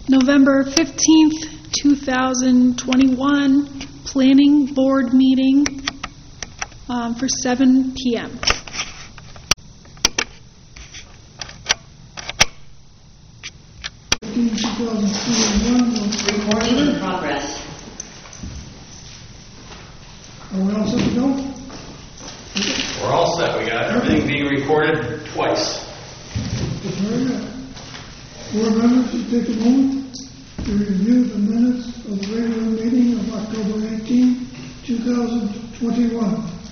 November 15th, 2021, Planning Board meeting for 7 p.m. Recording in progress. Are we all set to go? We're all set. We got everything being recorded twice. Very good. Board members, should take a moment to review the minutes of the regular meeting of October 18, 2021.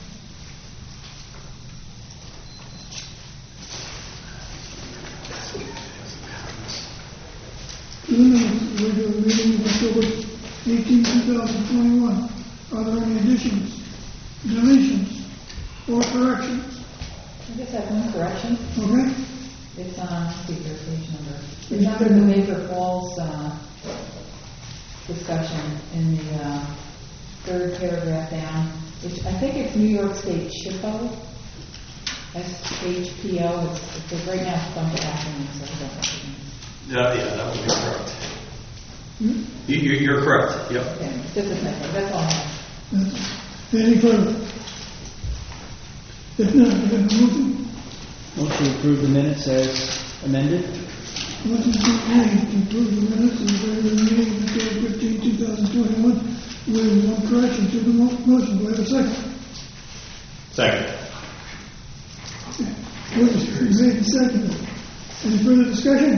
The minutes of the regular meeting of October 18, 2021. Are there any additions, deletions, or corrections? I guess I have one correction. Okay? It's on speaker page number. It's under the Baker Falls discussion in the third paragraph down, which I think it's New York State SHPO, SHPO. It's right now it's a bunch of acronyms, so I don't know what it means. Yeah, that would be correct. You're correct. Yep. Okay, just a second. That's all I have. Any further? If not, we have a motion. Motion to approve the minutes as amended. Motion to approve the minutes of the regular meeting of October 15, 2021 with one correction to the motion. Do I have a second? Second. Motion made and seconded. Any further discussion?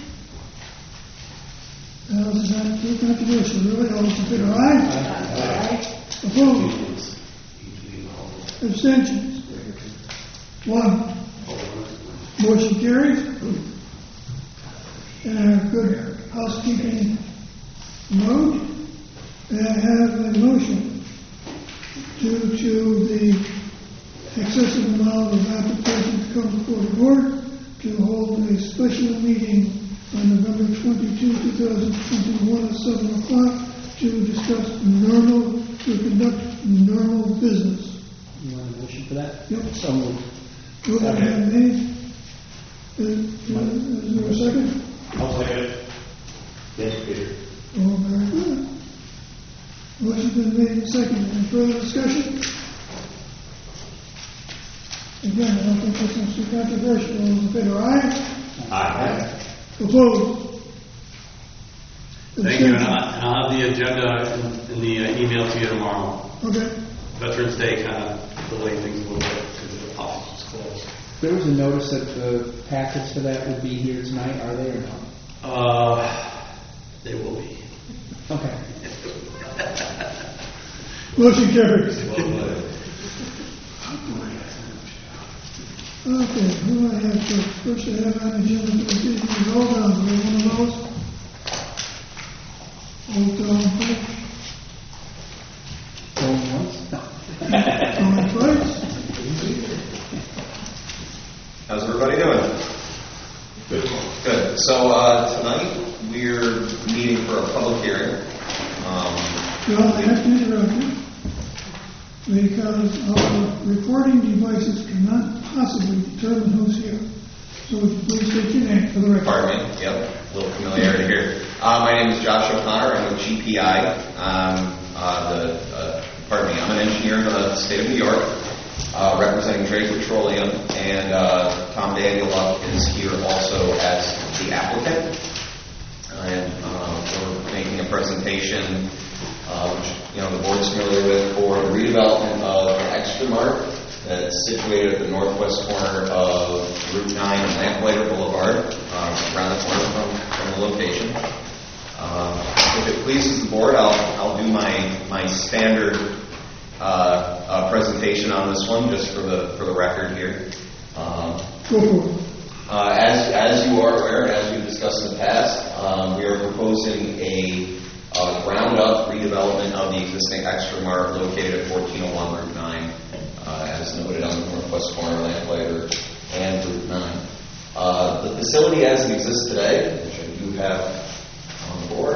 This is not too controversial, really. All those in favor, aye? Aye. Opposed? Abstentions? 1. Motion carries. And our good housekeeping mode. And I have a motion due to the excessive amount of applications come before the board to hold a special meeting on November 22, 2021 at 7 o'clock to discuss to conduct normal business. You want a motion for that? Yep. So moved. Motion has been made. Is there a second? I'll second it. Yes, Peter. Oh, very good. Motion's been made and seconded. Any further discussion? Again, I don't think this is too controversial. All those in favor, aye? Aye. Opposed? Thank you, and I'll have the agenda in the email to you tomorrow. Okay. Veterans Day kind of delayed things a little bit because the office was closed. There was a notice that the packets for that would be here tonight. Are they or not? They will be. Okay. Motion carries. Okay, who do I have first? First I have on the agenda for the evening roll down. Do we have one of those? Old Town Hall. Going once? No. Going twice? How's everybody doing? Good. Good. So tonight we're meeting for a public hearing. Well, I have to interrupt you because our recording devices cannot possibly determine who's here. So would you please state your name for the record? Pardon me. Yep. A little familiarity here. My name is Josh O'Connor. I'm with GPI. I'm an engineer in the state of New York, representing Drake Petroleum, and Tom Danieluk is here also as the applicant. And we're making a presentation, which the board's familiar with, for the redevelopment of Extra Mart that's situated at the northwest corner of Route 9 and Lamplighter Boulevard, around the corner from the location. If it pleases the board, I'll do my standard presentation on this one, just for the record here. Go for it. As you are aware, and as we've discussed in the past, we are proposing a ground-up redevelopment of the existing Extra Mart located at 1401 Route 9, as noted on the northwest corner of Lamplighter and Route 9. The facility as it exists today, which I do have on the board,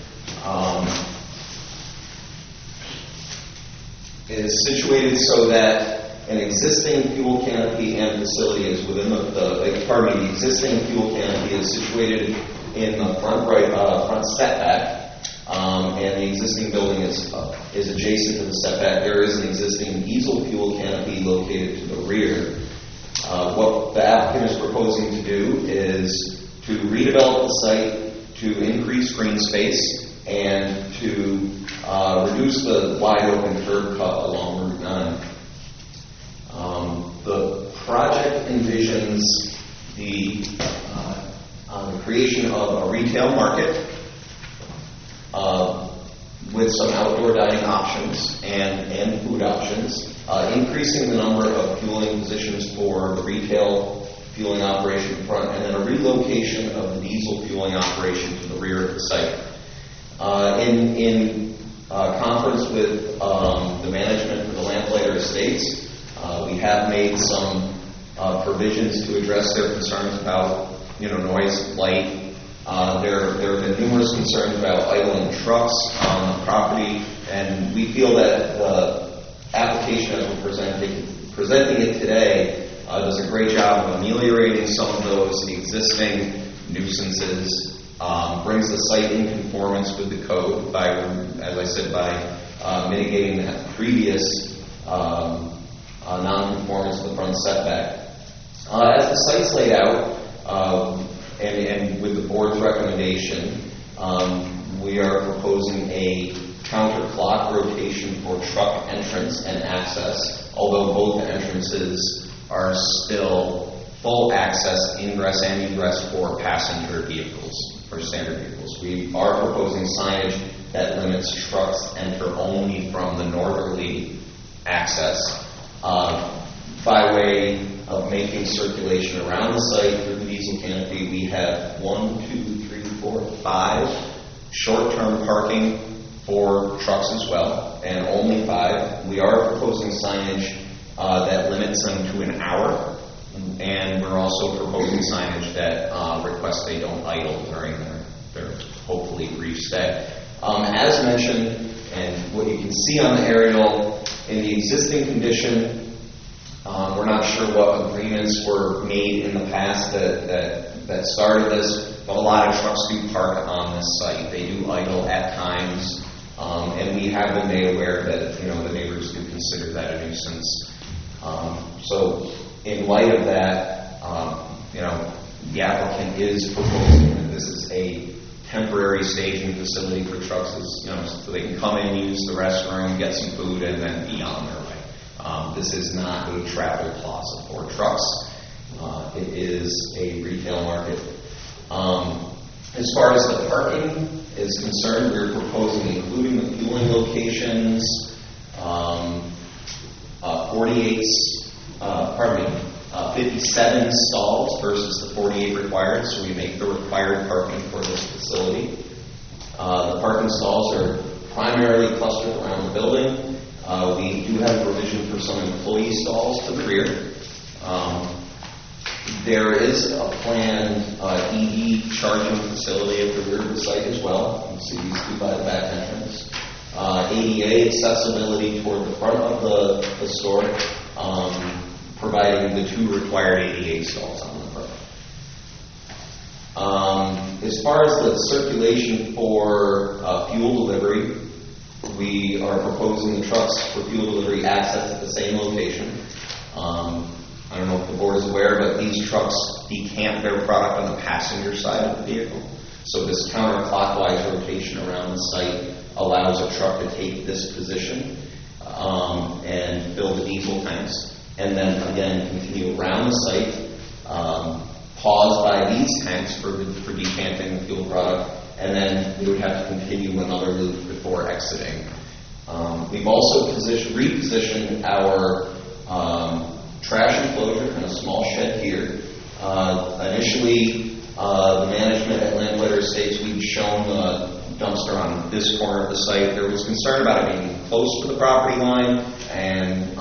is situated so that an existing fuel canopy and facility is within the existing fuel canopy is situated in the front setback, and the existing building is adjacent to the setback. There is an existing diesel fuel canopy located to the rear. What the applicant is proposing to do is to redevelop the site to increase green space and to reduce the wide open curb cut along Route 9. The project envisions the creation of a retail market with some outdoor dining options and food options, increasing the number of fueling positions for the retail fueling operation front, and then a relocation of the diesel fueling operation to the rear of the site. In conference with the management for the Lamplighter Estates, we have made some provisions to address their concerns about noise, light. There have been numerous concerns about idling trucks on the property, and we feel that the application as we're presenting it today does a great job of ameliorating some of those existing nuisances, brings the site in conformance with the code by, as I said, by mitigating that previous non-conformance to the front setback. As the site's laid out, and with the board's recommendation, we are proposing a counterclock rotation for truck entrance and access, although both entrances are still full access, ingress and egress for passenger vehicles, for standard vehicles. We are proposing signage that limits trucks enter only from the northerly access by way of making circulation around the site through the diesel canopy. We have 5 short-term parking for trucks as well, and only 5. We are proposing signage that limits them to an hour, and we're also proposing signage that requests they don't idle during their hopefully brief stay. As mentioned, and what you can see on the aerial, in the existing condition, we're not sure what agreements were made in the past that started this, but a lot of trucks do park on this site. They do idle at times, and we have been made aware that the neighbors do consider that a nuisance. So, in light of that, the applicant is proposing that this is a temporary staging facility for trucks, so they can come in, use the restroom, get some food, and then be on their way. This is not a travel plaza for trucks. It is a retail market. As far as the parking is concerned, we're proposing, including the fueling locations, 57 stalls versus the 48 required, so we make the required parking for this facility. The parking stalls are primarily clustered around the building. We do have a provision for some employee stalls to the rear. There is a planned EV charging facility at the rear of the site as well. You can see these two by the back entrance. ADA accessibility toward the front of the store, providing the 2 required ADA stalls on the front. As far as the circulation for fuel delivery, we are proposing the trucks for fuel delivery access at the same location. I don't know if the board is aware, but these trucks decant their product on the passenger side of the vehicle. So this counterclockwise rotation around the site allows a truck to take this position and fill the diesel tanks, and then again continue around the site, pause by these tanks for decanting the fuel product, and then we would have to continue another loop before exiting. We've also repositioned our trash enclosure in a small shed here. Initially, the management at Lamplighter Estates, we'd shown the dumpster on this corner of the site. There was concern about it being close to the property line and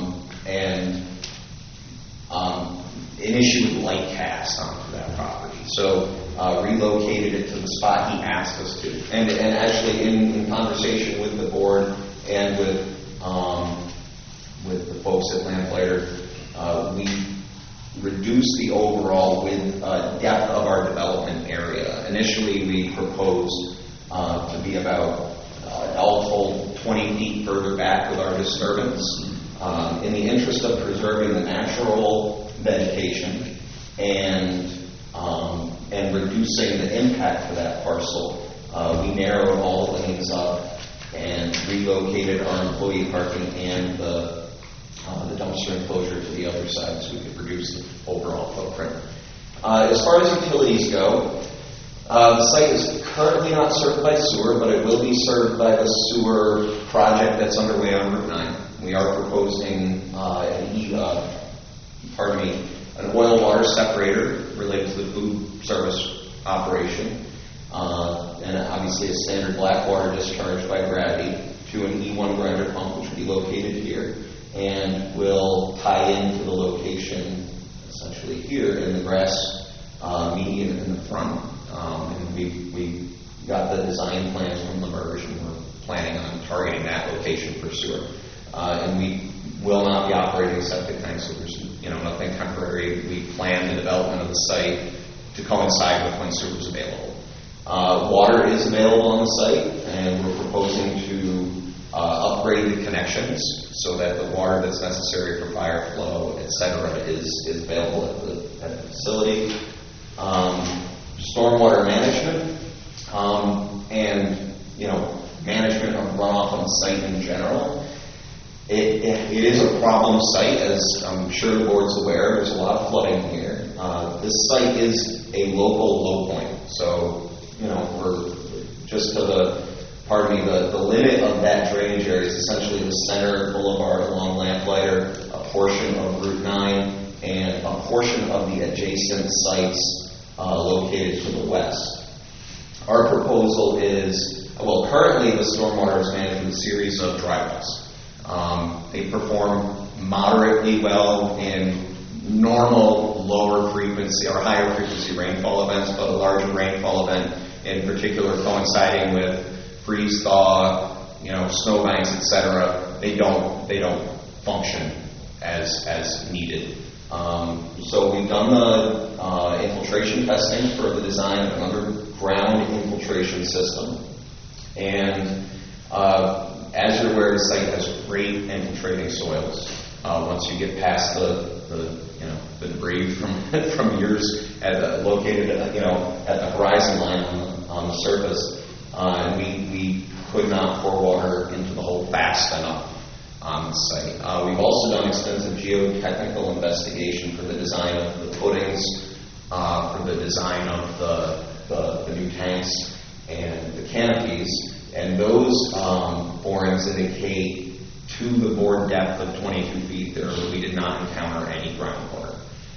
an issue with light cast onto that property. So relocated it to the spot he asked us to. And actually in conversation with the board and with the folks at Lamplighter, we reduced the overall depth of our development area. initially we proposed to be about all told 20 feet further back with our disturbance. In the interest of preserving the natural vegetation and reducing the impact for that parcel, we narrowed all the lanes up and relocated our employee parking and the dumpster enclosure to the other side so we could reduce the overall footprint. As far as utilities go, the site is currently not served by sewer, but it will be served by the sewer project that's underway on Route 9. We are proposing an oil water separator related to the food service operation, and obviously a standard black water discharge by gravity to an E1 grinder pump, which will be located here, and will tie into the location essentially here in the grass median in the front. And we got the design plans from the merge, and we're planning on targeting that location for sewer. And we will not be operating septic tanks, so there's nothing temporary. We plan the development of the site to coincide with when sewer is available. Water is available on the site, and we're proposing to upgrade the connections so that the water that's necessary for fire flow, etc., is available at the facility. Stormwater management and management of runoff on the site in general. It is a problem site, as I'm sure the board's aware. There's a lot of flooding here. This site is a local low point, so we're just to the limit of that drainage area is essentially the center boulevard along Lamplighter, a portion of Route 9, and a portion of the adjacent sites located to the west. Our proposal is, currently the stormwater is managed with a series of dry wells. They perform moderately well in normal lower frequency or higher frequency rainfall events, but a larger rainfall event in particular coinciding with freeze thaw, snow banks, etc. They don't function as needed. So we've done the infiltration testing for the design of an underground infiltration system, and as you're aware, the site has great infiltrating soils. Once you get past the debris from years located at the horizon line on the surface, and we could not pour water into the hole fast enough on the site. We've also done extensive geotechnical investigation for the design of the footings, for the design of the new tanks and the canopies, and those borings indicate to the bore depth of 22 feet there we did not encounter any groundwater.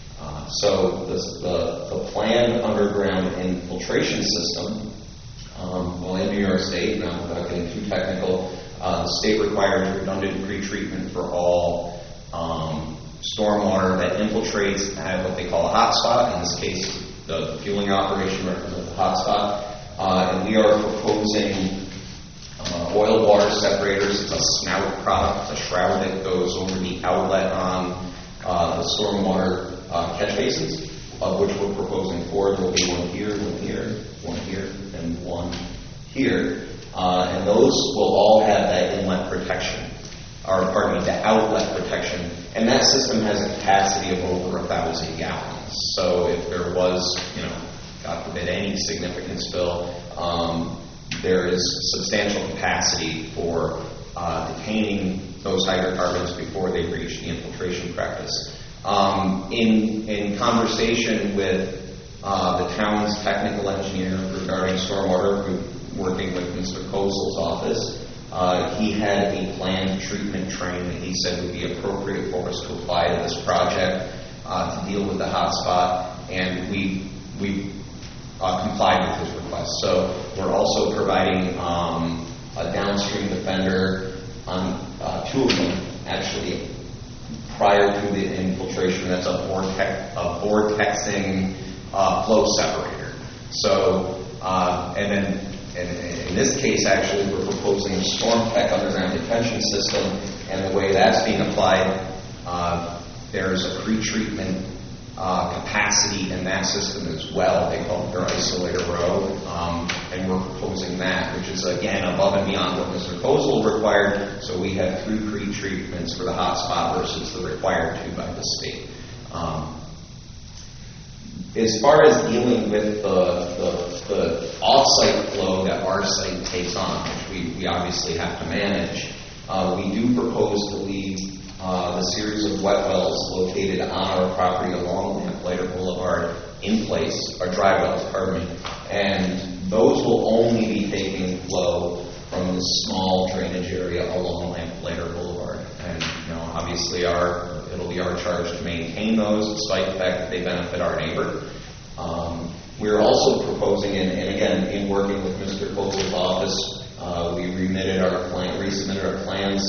So the planned underground infiltration system, in New York State, now without getting too technical, the state requires redundant pretreatment for all stormwater that infiltrates at what they call a hotspot. In this case, the fueling operation represents the hotspot. And we are proposing oil water separators. It's a snout product, a shroud that goes over the outlet on the stormwater catch basins, of which we're proposing 4. There will be one here, one here, one here, and one here. And those will all have that inlet protection, the outlet protection. And that system has a capacity of over 1,000 gallons. So if there was, God forbid, any significant spill, there is substantial capacity for detaining those hydrocarbons before they reach the infiltration practice. In conversation with the town's technical engineer regarding stormwater, working with Mr. Kozel's office, he had a planned treatment train that he said would be appropriate for us to apply to this project to deal with the hotspot, and we complied with his request. So we're also providing a downstream defender on 2 of them, actually, prior to the infiltration. That's a vortexing flow separator. So, and then in this case, actually, we're proposing a StormTech underground detention system, and the way that's being applied, there's a pretreatment capacity in that system as well. They call it their isolator row, and we're proposing that, which is, again, above and beyond what Mr. Kozel required. So we have 3 pre-treatments for the hotspot versus the required 2 by the state. As far as dealing with the off-site flow that our site takes on, which we obviously have to manage, we do propose to leave the series of wet wells located on our property along Lamplighter Boulevard in place, or dry wells, pardon me, and those will only be taking flow from the small drainage area along Lamplighter Boulevard. And, obviously it'll be our charge to maintain those, despite the fact that they benefit our neighbor. We're also proposing, and again, in working with Mr. Kozel's office, we resubmitted our plans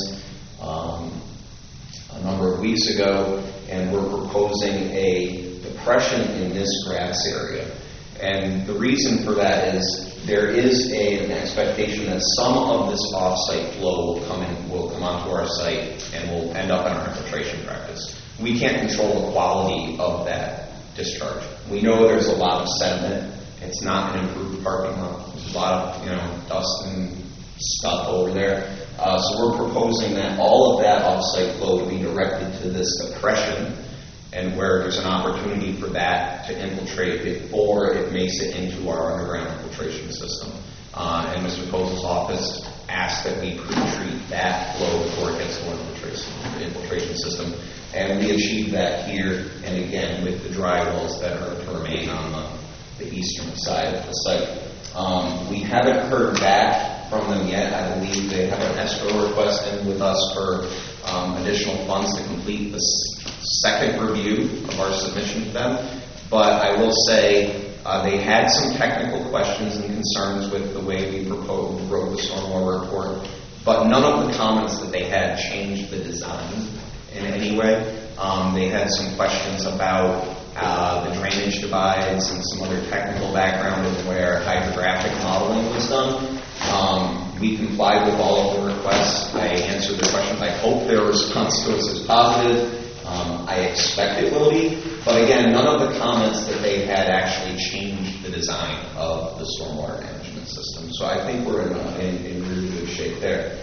a number of weeks ago, and we're proposing a depression in this grass area. And the reason for that is there is an expectation that some of this off-site flow will come onto our site and will end up in our infiltration practice. We can't control the quality of that discharge. We know there's a lot of sediment. It's not an improved parking lot. There's a lot of dust and stuff over there. So we're proposing that all of that off-site flow would be directed to this depression, and where there's an opportunity for that to infiltrate before it makes it into our underground infiltration system. And Mr. Kozel's office asked that we pre-treat that flow before it gets to our infiltration system. And we achieved that here, and again, with the dry wells that are to remain on the eastern side of the site. We haven't heard back from them yet. I believe they have an escrow request in with us for additional funds to complete the second review of our submission to them. But I will say they had some technical questions and concerns with the way we wrote the stormwater report, but none of the comments that they had changed the design in any way. They had some questions about the drainage divides and some other technical background in where hydrographic modeling was done. We complied with all of the requests. I answered the questions. I hope their response to us is positive. I expect it will be. But again, none of the comments that they had actually changed the design of the stormwater management system. So I think we're in really good shape there.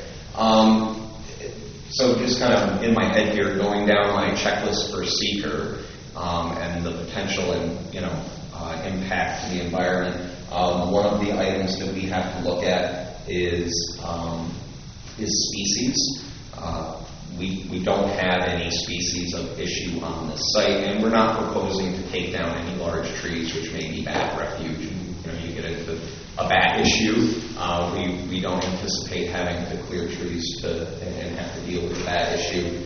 So just kind of in my head here, going down my checklist for seeker and the potential impact to the environment. One of the items that we have to look at is species. We don't have any species of issue on this site, and we're not proposing to take down any large trees, which may be bat refuge. You get into a bat issue. We don't anticipate having to clear trees and have to deal with a bat issue.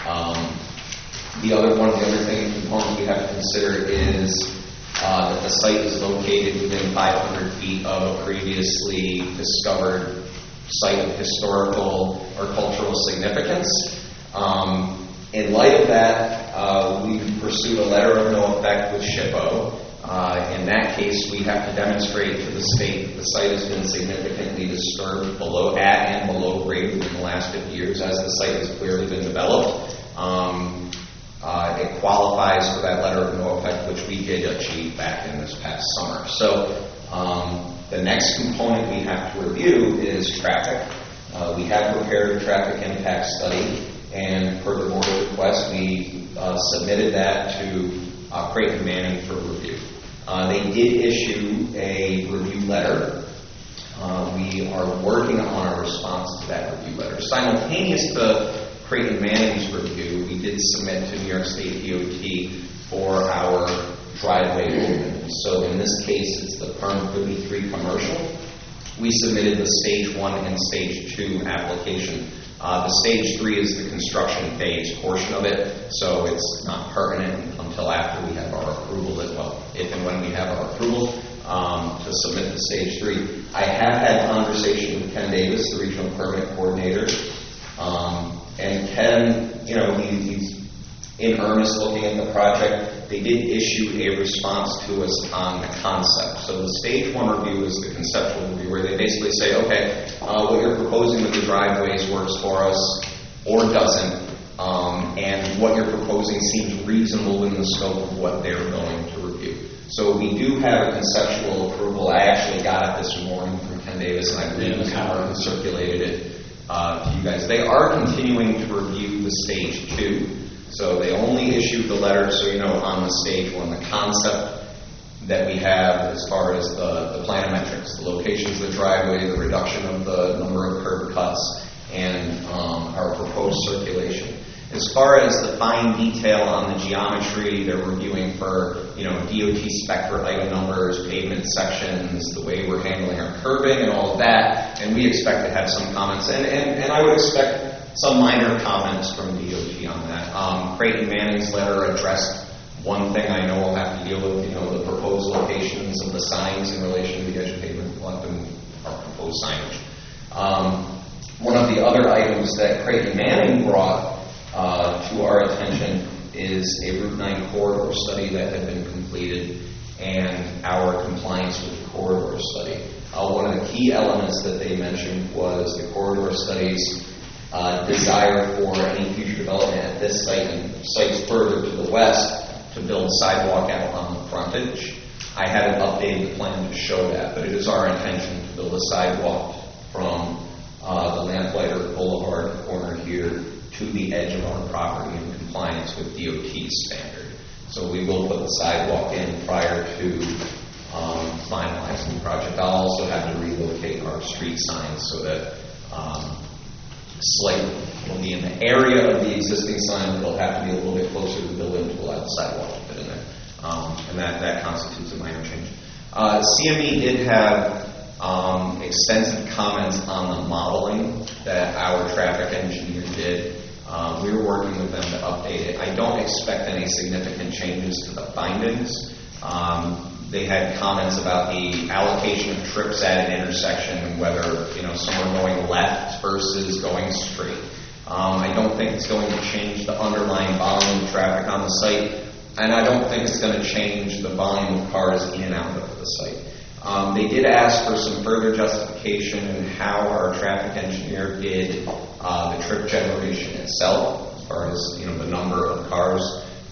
One of the other components we have to consider is that the site is located within 500 feet of a previously discovered site of historical or cultural significance. In light of that, we pursued a letter of no effect with SHPO. In that case, we have to demonstrate to the state that the site has been significantly disturbed at and below grade within the last 50 years, as the site has clearly been developed. It qualifies for that letter of no effect, which we did achieve back in this past summer. So the next component we have to review is traffic. We have prepared a traffic impact study, and per the board's request, we submitted that to Creighton Manning for review. They did issue a review letter. We are working on a response to that review letter. Simultaneous to Creighton Manning's review, we did submit to New York State DOT for our driveway open. So in this case, it's the PERM 33 commercial. We submitted the Stage 1 and Stage 2 application. The Stage 3 is the construction phase portion of it, so it's not pertinent until after we have our approval if and when we have our approval to submit the Stage 3. I have had conversation with Ken Davis, the Regional Permit Coordinator, and Ken, he's in earnest looking at the project. They did issue a response to us on the concept. So the Stage 1 review is the conceptual review, where they basically say, okay, what you're proposing with the driveways works for us or doesn't. and what you're proposing seems reasonable in the scope of what they're going to review. So we do have a conceptual approval. I actually got it this morning from Ken Davis, and I believe Ms. Howard circulated it to you guys. They are continuing to review the stage 2. So they only issued the letter, so you know, on the stage 1, the concept that we have as far as the planometrics, the locations of the driveway, the reduction of the number of curb cuts, and our proposed circulation. As far as the fine detail on the geometry, they're reviewing for, you know, DOT spec for item numbers, pavement sections, the way we're handling our curbing and all of that, and we expect to have some comments, and I would expect some minor comments from DOT on that. Creighton Manning's letter addressed one thing I know we'll have to deal with, you know, the proposed locations of the signs in relation to the edge of pavement and our proposed signage. One of the other items that Creighton Manning brought to our attention is a Route 9 corridor study that had been completed and our compliance with the corridor study. One of the key elements that they mentioned was the corridor study's desire for any future development at this site and sites further to the west to build a sidewalk out on the frontage. I haven't updated the plan to show that, but it is our intention to build a sidewalk from the Lamplighter Boulevard corner here to the edge of our property in compliance with DOT's standard. So we will put the sidewalk in prior to finalizing the project. I'll also have to relocate our street signs so that slightly will be in the area of the existing sign, but it'll have to be a little bit closer to the building to allow the sidewalk to fit in there. And that constitutes a minor change. CME did have extensive comments on the modeling that our traffic engineer did. We were working with them to update it. I don't expect any significant changes to the findings. They had comments about the allocation of trips at an intersection and whether, you know, some are going left versus going straight. I don't think it's going to change the underlying volume of traffic on the site, and I don't think it's going to change the volume of cars in and out of the site. They did ask for some further justification in how our traffic engineer did the trip generation itself, as far as, you know, the number of cars.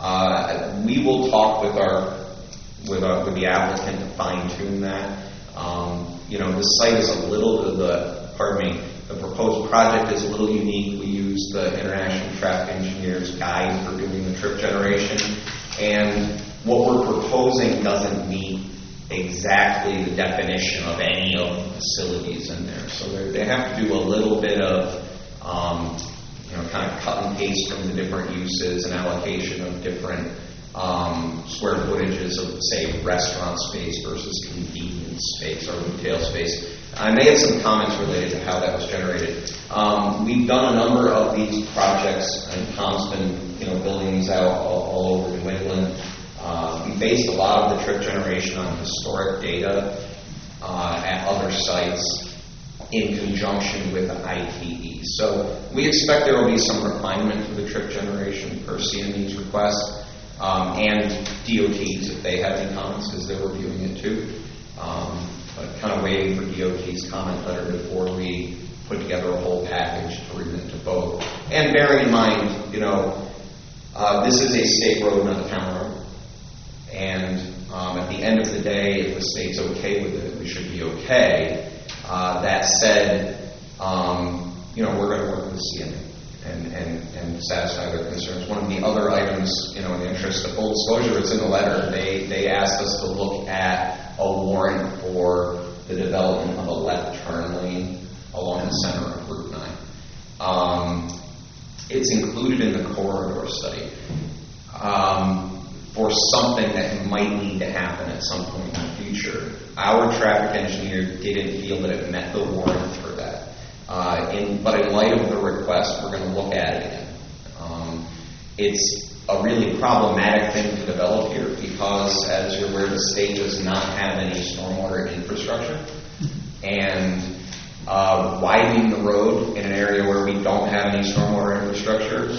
We will talk with the applicant to fine tune that. You know, the site is a little the proposed project is a little unique. We use the International Traffic Engineers Guide for doing the trip generation, and what we're proposing doesn't meet exactly the definition of any of the facilities in there. So they have to do a little bit of, you know, kind of cut and paste from the different uses and allocation of different square footages of, say, restaurant space versus convenience space or retail space. I may have some comments related to how that was generated. We've done a number of these projects, and Tom's been, you know, building these out all over New England. We based a lot of the trip generation on historic data at other sites in conjunction with ITE. So we expect there will be some refinement to the trip generation per CME's request, and DOT's if they have any comments, because they're reviewing it too. But kind of waiting for DOT's comment letter before we put together a whole package to remit to both. And bearing in mind, you know, this is a state road, not a town road. And at the end of the day, if the state's okay with it, we should be okay. That said, you know, we're going to work with CME and satisfy their concerns. One of the other items, you know, in the interest of full disclosure, it's in the letter. They asked us to look at a warrant for the development of a left turn lane along the center of Route 9. It's included in the corridor study. For something that might need to happen at some point in the future. Our traffic engineer didn't feel that it met the warrant for that. But in light of the request, we're going to look at it again. It's a really problematic thing to develop here because, as you're aware, the state does not have any stormwater infrastructure. And widening the road in an area where we don't have any stormwater infrastructure,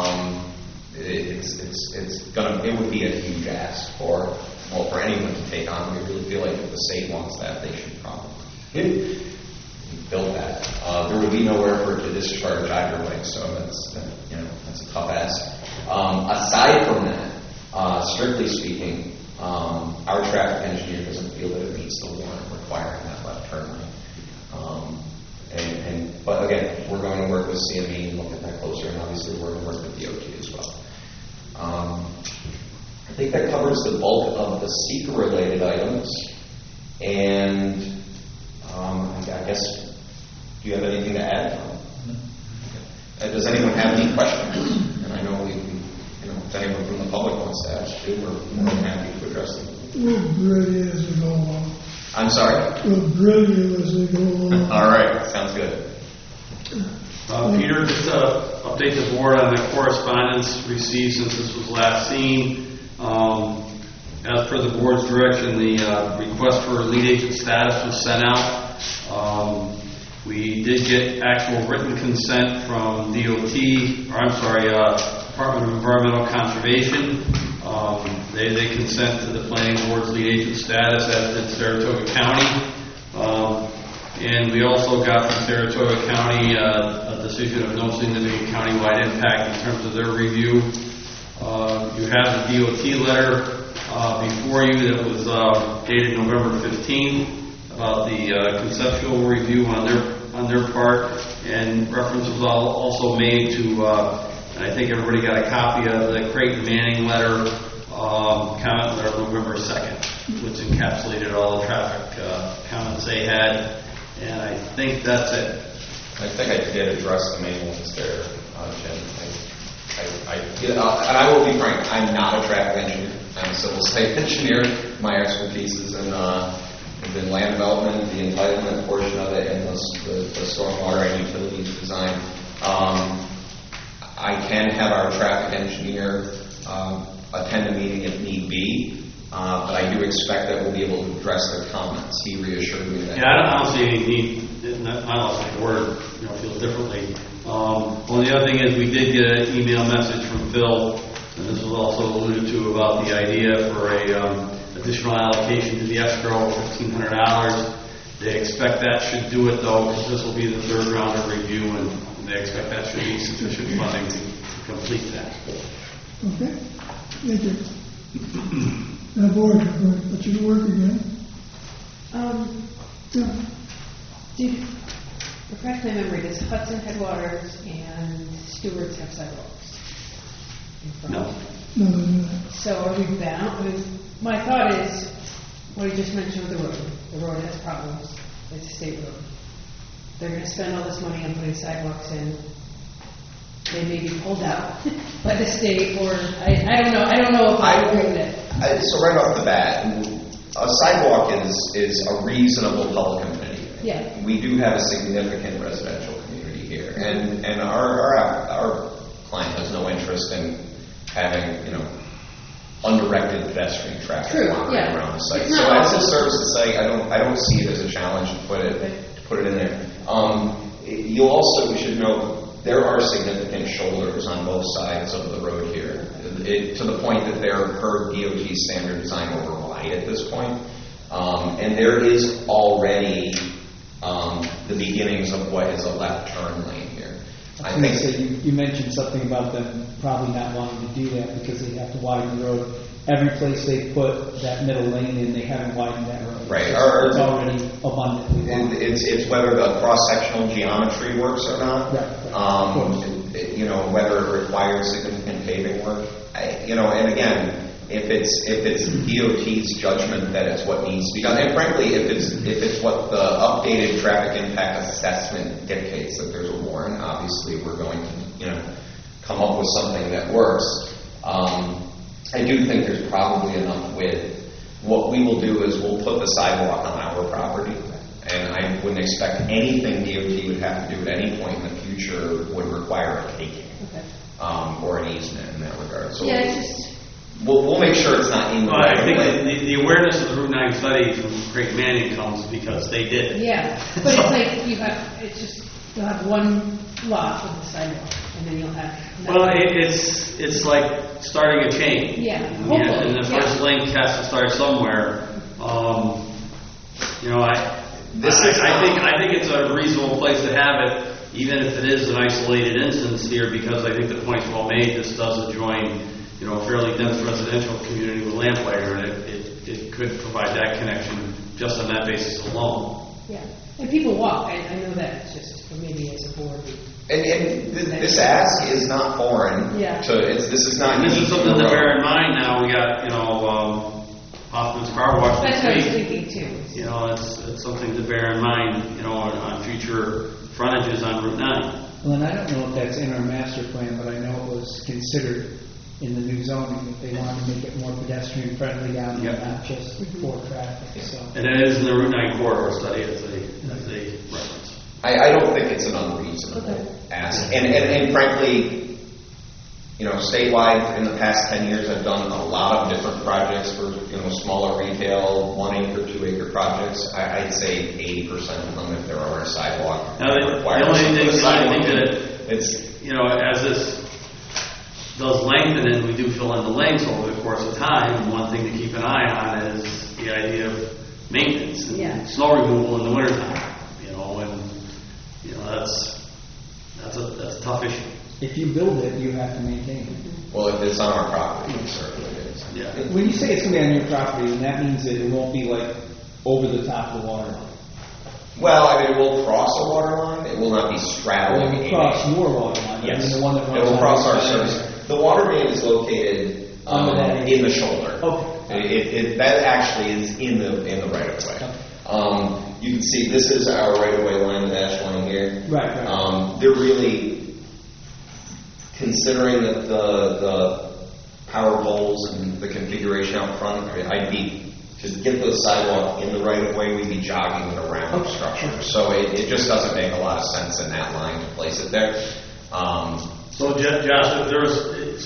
it would be a huge ask for anyone to take on. We really feel like if the state wants that, they should probably built that. There would be nowhere for it to discharge either way, so that's a tough ask. Aside from that, strictly speaking, our traffic engineer doesn't feel that it meets the warrant requiring that left turn lane. But again, we're going to work with CME and look at that closer, and obviously we're going to work with DOT as well. I think that covers the bulk of the seeker-related items. And I guess, do you have anything to add? Does anyone have any questions? And I know if anyone from the public wants to ask too, we're more than happy to address them. We'll grill you as we go along. I'm sorry? We'll grill you as we go along. All right, sounds good. Peter, just to update the board on the correspondence received since this was last seen. As per the board's direction, the request for lead agent status was sent out. We did get actual written consent from DOT, Department of Environmental Conservation. They consent to the planning board's lead agent status, as did Saratoga County. And we also got from Saratoga County a decision of no significant countywide impact in terms of their review. You have the DOT letter before you that was dated November 15th about the conceptual review on their part, and reference was also made to, and I think everybody got a copy of the Creighton Manning letter, comment letter of November 2nd, which encapsulated all the traffic comments they had. And I think that's it. I think I did address the main ones there, Jim. And I will be frank, I'm not a traffic engineer. I'm a civil site engineer. My expertise is in land development, the entitlement portion of it, and the stormwater and utilities design. I can have our traffic engineer attend a meeting if need be. But I do expect that we'll be able to address their comments. He reassured me that. Yeah, I don't see any need. I don't think the word feels differently. Well, the other thing is we did get an email message from Phil, and this was also alluded to about the idea for a additional allocation to the escrow of $1,500. They expect that should do it though, because this will be the third round of review, and they expect that should be sufficient funding to complete that. Okay, thank you. Now, board, I'm going to put you to work again. Refresh my memory, does Hudson Headwaters and Stewart's have sidewalks? No. No. So are we bound? My thought is, what you just mentioned with the road. The road has problems. It's a state road. They're going to spend all this money on putting sidewalks in. They may be pulled out by the state, or I don't know. I don't know if I agree with it. So right off the bat, a sidewalk is a reasonable public amenity. Yeah. We do have a significant residential community here, and our client has no interest in having undirected pedestrian traffic wandering around the site. So as a services site, I don't see it as a challenge to put it in there. We should know. There are significant shoulders on both sides of the road here, to the point that they're per DOT standard design over wide at this point. And there is already the beginnings of what is a left turn lane here. I think so. You mentioned something about them probably not wanting to do that because they have to widen the road. Every place they put that middle lane in, they haven't widened that road. Right. It's already abundantly wide. It's whether the cross-sectional geometry works or not. Right. Whether it requires significant paving work. And again, if it's DOT's judgment that it's what needs to be done, and frankly, if it's what the updated traffic impact assessment dictates that there's a warrant, obviously we're going to come up with something that works. I do think there's probably enough width. What we will do is we'll put the sidewalk on our property, and I wouldn't expect anything DOT would have to do at any point in the future would require a taking or an easement in that regard. So we'll make sure it's not in the I think the awareness of the Route 9 study from Creighton Manning comes because they did it. Yeah, but it's like you'll have one lot with the sidewalk, and then you'll have. Well, it's like starting a chain. Yeah, and the first link has to start somewhere. I think it's a reasonable place to have it, even if it is an isolated instance here, because I think the point's well made. This does adjoin, a fairly dense residential community with Lamplighter, and it could provide that connection just on that basis alone. Yeah, and people walk, I know that, it's just, maybe as a board. And this ask is not foreign. Yeah. This is not. And this is something to bear in mind now. We got, Hoffman's Car Wash. That's what I was this week. thinking too. It's something to bear in mind, on future frontages on Route 9. Well, and I don't know if that's in our master plan, but I know it was considered in the new zoning that they wanted to make it more pedestrian friendly down there, not just for traffic. So. And it is in the Route 9 corridor study as a reference. I don't think it's an unreasonable ask. And frankly, statewide in the past 10 years, I've done a lot of different projects for, smaller retail, 1 acre, 2 acre projects. I'd say 80% of them, if there are a sidewalk. Now, the only thing that it's, as this does lengthen and we do fill in the lengths over the course of time, one thing to keep an eye on is the idea of maintenance and snow removal in the wintertime. That's a tough issue. If you build it, you have to maintain it. Well, if it's on our property, it certainly is. Yeah. When you say it's going to be on your property, then that means that it won't be like over the top of the water line. Well, it will cross a water line. It will not be straddling. It will cross your water line. Yes. I mean, the one that it will runs cross on our the service. The water main is located in the shoulder. Okay. That actually is in the right of way. Okay. You can see this is our right of way line, the dash line here. Right. They're really considering that the power poles and the configuration out front. I'd be to get the sidewalk in the right of way. We'd be jogging around the structure, so it just doesn't make a lot of sense in that line to place it there. So, Josh, there's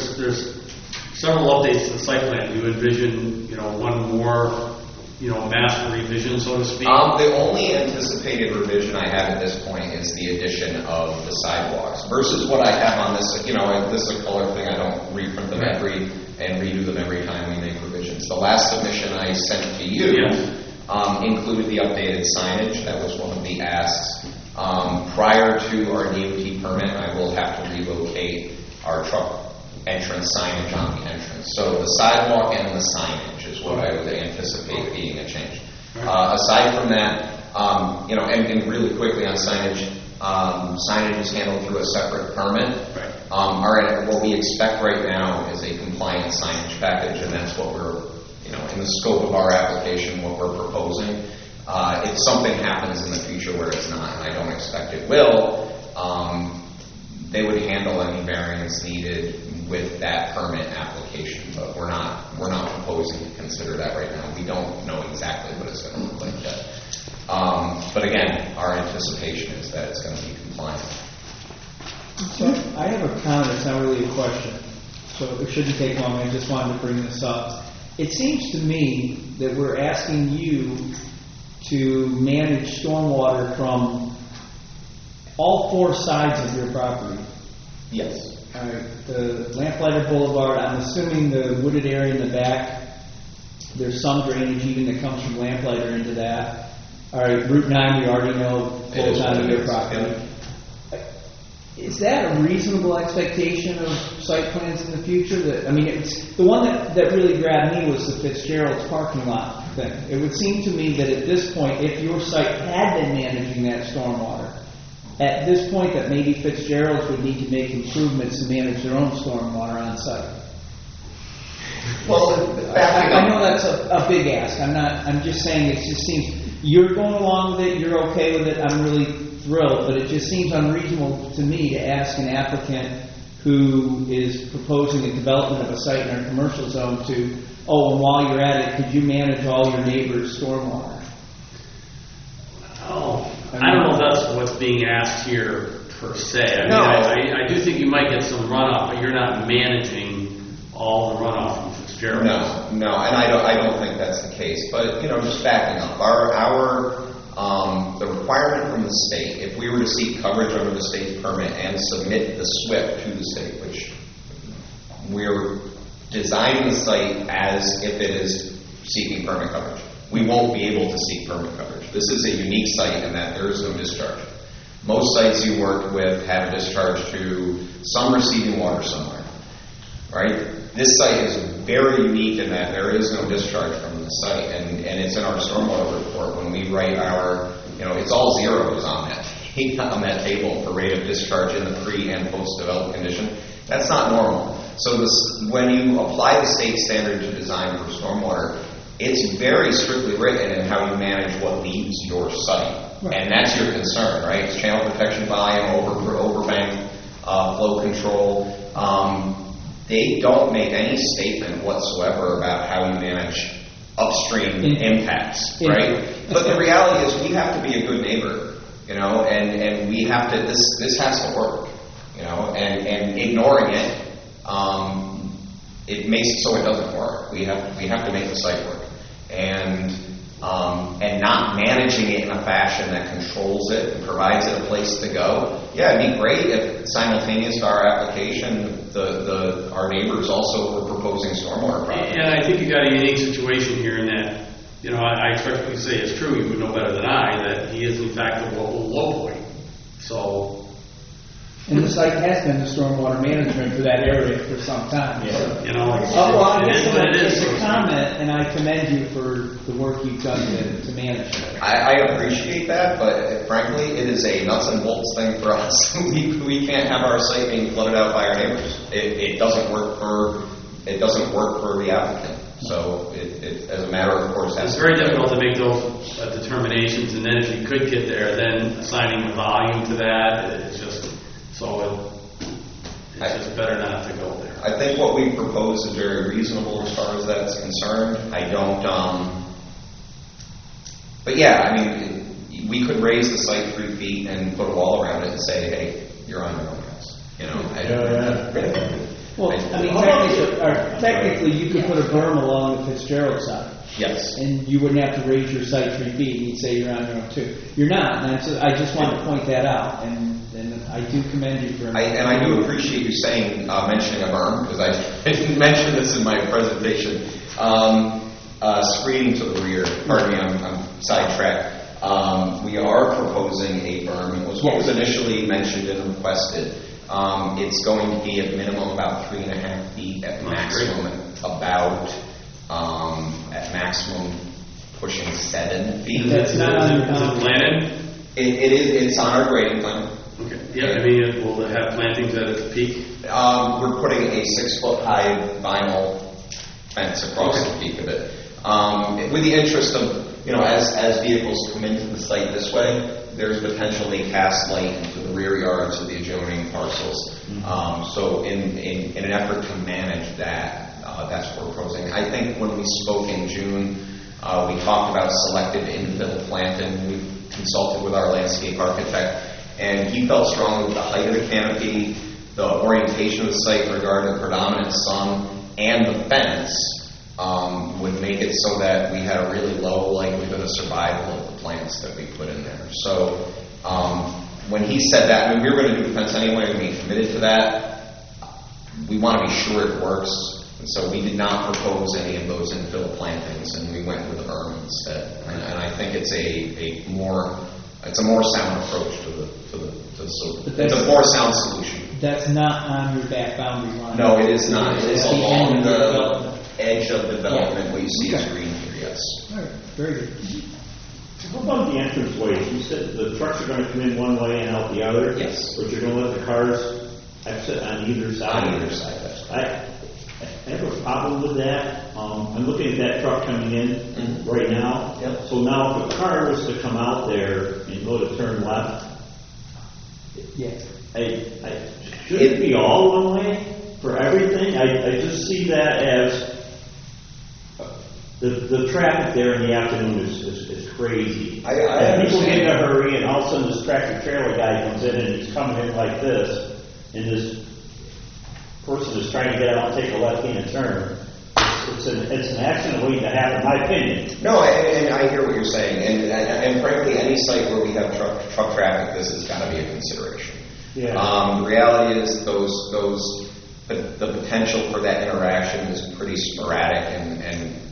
several updates to the site plan. Do you envision, one more, master revision, so to speak? The only anticipated revision I have at this point is the addition of the sidewalks versus what I have on this. This is a color thing. I don't reprint them and redo them every time we make revisions. The last submission I sent to you included the updated signage. That was one of the asks. Prior to our DOT permit, I will have to relocate our truck entrance signage on the entrance. So the sidewalk and the signage is what I would anticipate being a change. Aside from that, and really quickly on signage, signage is handled through a separate permit. What we expect right now is a compliant signage package, and that's what we're, in the scope of our application, what we're proposing. If something happens in the future where it's not, and I don't expect it will, they would handle any variance needed with that permit application. But we're not proposing to consider that right now. We don't know exactly what it's going to look like yet. But again, our anticipation is that it's going to be compliant. So I have a comment. It's not really a question, so it shouldn't take long. I just wanted to bring this up. It seems to me that we're asking you to manage stormwater from all 4 sides of your property. Yes. All right, the Lamplighter Boulevard, I'm assuming the wooded area in the back, there's some drainage even that comes from Lamplighter into that. All right, Route 9, we already know flows onto your property. Is that a reasonable expectation of site plans in the future? It's the one that really grabbed me was the Fitzgerald's parking lot thing. It would seem to me that at this point, if your site had been managing that stormwater, at this point that maybe Fitzgerald's would need to make improvements to manage their own stormwater on site. Well, I know that's a big ask. I'm just saying it just seems you're going along with it, you're okay with it, I'm really thrilled, but it just seems unreasonable to me to ask an applicant who is proposing a development of a site in our commercial zone and while you're at it, could you manage all your neighbors' stormwater? I don't know if that's what's being asked here per se. I do think you might get some runoff, but you're not managing all the runoff from Fitzgerald. No, and I don't think that's the case. But just backing up, the requirement from the state, if we were to seek coverage under the state's permit and submit the SWIP to the state, which we're designing the site as if it is seeking permit coverage. we won't be able to seek permit coverage. This is a unique site in that there is no discharge. Most sites you work with have a discharge to some receiving water somewhere, right? This site is very unique in that there is no discharge from the site, and it's in our stormwater report when we write our, it's all zeros on that table for rate of discharge in the pre and post-developed condition. That's not normal. So when you apply the state standard to design for stormwater, it's very strictly written in how you manage what leaves your site. Right. And that's your concern, right? It's channel protection volume, overbank flow control. They don't make any statement whatsoever about how you manage upstream impacts, right? But the reality is we have to be a good neighbor, and we have to, this has to work, and ignoring it, it makes it so it doesn't work. We have to make the site work. And not managing it in a fashion that controls it and provides it a place to go. Yeah, it'd be great if simultaneous to our application, our neighbors also were proposing stormwater projects. Yeah, I think you got a unique situation here in that, I expect you to say it's true, you would know better than I, that he is in fact the local low point. So. And the site has been the stormwater management for that area for some time. Yeah. So. Well, I guess it's a comment, and I commend you for the work you've done to manage it. I appreciate that, but frankly, it is a nuts and bolts thing for us. we can't have our site being flooded out by our neighbors. It doesn't work for the applicant. So it as a matter of course, it's very difficult to make those determinations, and then if you could get there, then assigning the volume to that, it's just. So it's just better not to go there. I think what we propose is very reasonable as far as that's concerned. I don't, but yeah, I mean, we could raise the site 3 feet and put a wall around it and say, hey, you're on your own house. Well, technically, you could put a berm along the Fitzgerald side. Yes. And you wouldn't have to raise your site 3 feet, and you'd say you're on your own too. You're not, and I just wanted to point that out, and I do commend you for. And I do appreciate you mentioning a berm, because I didn't mention this in my presentation. Screening to the rear. Pardon me, I'm sidetracked. We are proposing a berm. It was what was initially mentioned and requested. It's going to be at minimum about 3.5 feet, at maximum at maximum pushing 7 feet. That's not on your plan. It is. It's on our grading plan. Okay. Yeah, I mean, will it have plantings at its peak? We're putting a 6-foot high vinyl fence across the peak of it. With the interest of, as vehicles come into the site this way, there's potential they cast light into the rear yards of the adjoining parcels. So in an effort to manage that, that's what we're proposing. I think when we spoke in June, we talked about selective infill planting. We consulted with our landscape architect, and he felt strongly with the height of the canopy, the orientation of the site regarding the predominant sun, and the fence would make it so that we had a really low likelihood of survival of the plants that we put in there. So when he said that, I mean, we were going to do the fence anyway, and we committed to that. We want to be sure it works, and so we did not propose any of those infill plantings, and we went with the berm instead. And I think it's a more sound approach to the solution. It's a more sound solution. That's not on your back boundary line. No, it is not. It is along the edge of development where you see it's green here, yes. All right, very good. How about the entrance ways? You said the trucks are going to come in one way and out the other? Yes. But you're going to let the cars exit on either side? On either side, that's right. I have a problem with that. I'm looking at that truck coming in right now. Yep. So now if a car was to come out there and go to turn left, should it be all one way for everything? I just see that as the traffic there in the afternoon is crazy. People get in a hurry, and all of a sudden this tractor trailer guy comes in and he's coming in like this, and this person is trying to get out and take a left-hand turn. It's an accident waiting to happen, in my opinion. No, and I hear what you're saying, and frankly, any site where we have truck traffic, this has got to be a consideration. Yeah. The reality is the potential for that interaction is pretty sporadic, and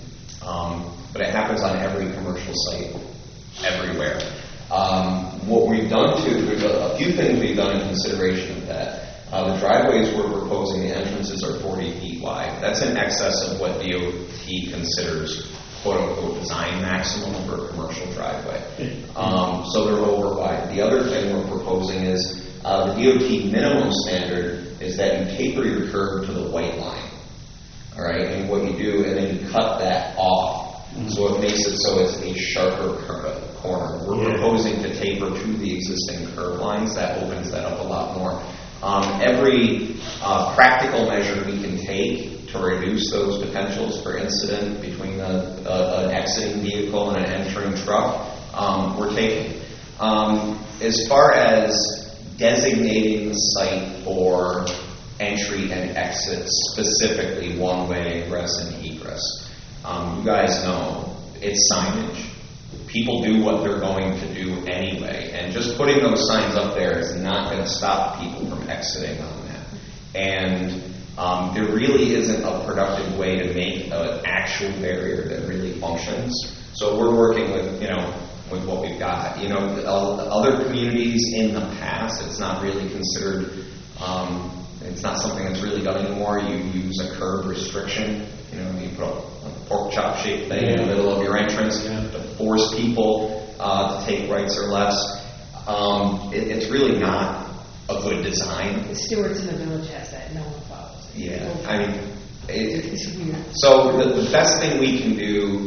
But it happens on every commercial site, everywhere. What we've done too, there's a few things we've done in consideration of that. The driveways we're proposing, the entrances are 40 feet wide. That's in excess of what DOT considers quote-unquote design maximum for a commercial driveway. So they're over wide. The other thing we're proposing is the DOT minimum standard is that you taper your curb to the white line. All right, and what you do, and then you cut that off. So it makes it so it's a sharper corner. We're proposing to taper to the existing curb lines. That opens that up a lot more. Every practical measure we can take to reduce those potentials for incident between an exiting vehicle and an entering truck, we're taking. As far as designating the site for entry and exit, specifically one-way ingress and egress, you guys know it's signage. People do what they're going to do anyway, and just putting those signs up there is not going to stop people from exiting on that. And there really isn't a productive way to make an actual barrier that really functions. So we're working with, with what we've got. Other communities in the past, it's not really considered, it's not something that's really done anymore. You use a curb restriction. You put a pork chop shaped thing in the middle of your entrance to force people to take rights or lefts. It's really not a good design. The stewards in the village has that. No one follows it. Yeah, I mean, it's weird. So the best thing we can do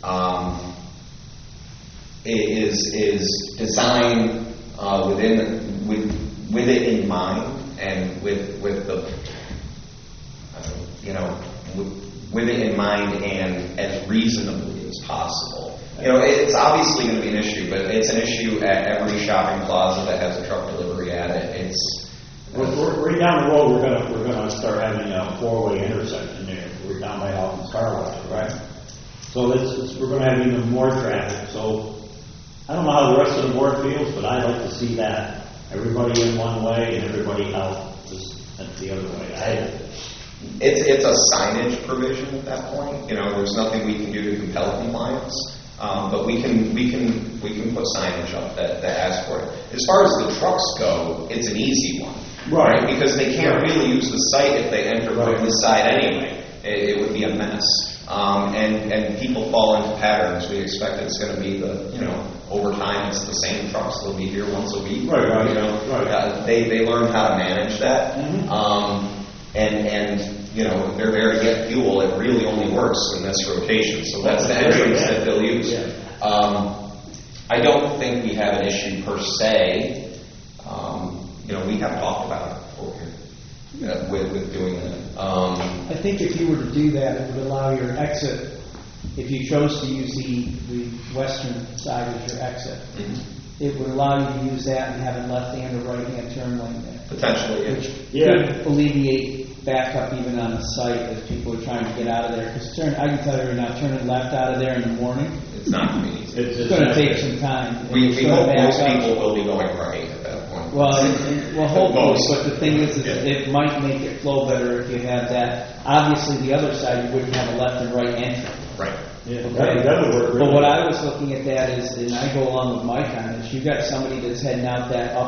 is design with it in mind and with it in mind and as reasonably as possible. It's obviously going to be an issue, but it's an issue at every shopping plaza that has a truck delivery at it. Right down the road, we're gonna start having a four-way intersection there. We're down by Alton's Car Wash, right? So we're gonna have even more traffic. So I don't know how the rest of the board feels, but I'd like to see that everybody in one way and everybody out the other way. It's a signage provision at that point. There's nothing we can do to compel compliance, but we can put signage up that asks for it. As far as the trucks go, it's an easy one, right? Because they can't really use the site if they enter from this side anyway. It would be a mess, and people fall into patterns. We expect it's going to be over time it's the same trucks. They'll be here once a week. Right. They learn how to manage that. And if they're there to get fuel, it really only works in this rotation. So that's the entrance that they'll use. I don't think we have an issue per se. We have talked about it before with doing that. I think if you were to do that, it would allow your exit, if you chose to use the western side as your exit, it would allow you to use that and have a left-hand or right-hand turn lane there. Potentially, which could alleviate backup even on the site as people are trying to get out of there. Because I can tell you right now, turning left out of there in the morning, it's not going to be easy. It's going to take some time. We hope most people will be going right at that point. Well, hopefully, but the thing is it might make it flow better if you have that. Obviously, the other side, you wouldn't have a left and right entry. Right. Yeah, okay. that would work. But what I was looking at that is, and I go along with my comments, you've got somebody that's heading out that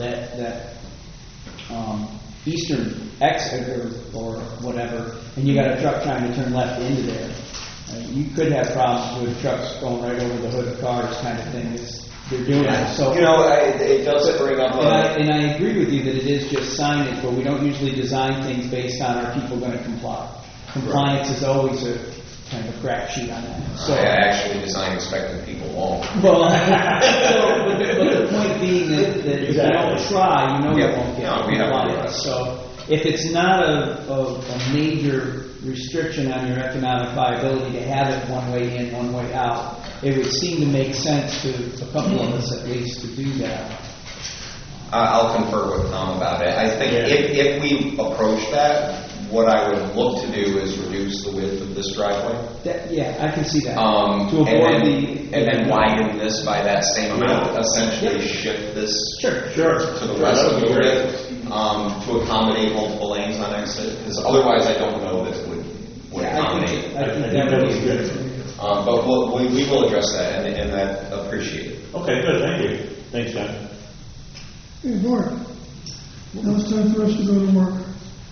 eastern exit or whatever, and you got a truck trying to turn left into there. You could have problems with trucks going right over the hood of cars, kind of thing. They're doing it. So it does bring up. And I agree with you that it is just signage, but we don't usually design things based on are people going to comply. Compliance is always a kind of a crap sheet on that. So I actually design expecting people won't. Well, but the point being that if you don't try, you won't get compliance. So if it's not a major restriction on your economic viability to have it one way in, one way out, it would seem to make sense to a couple of us at least to do that. I'll confer with Tom about it. I think if we approach that, what I would look to do is reduce the width of this driveway. I can see that. To avoid and then widen this by that same amount. Essentially shift this to the rest of the width to accommodate multiple lanes on exit. Because otherwise, I don't know that would accommodate. I think that would be good. But we will address that, and I appreciate it. Okay, good, thank you. Thanks, John. Okay, board. Now it's time for us to go to work.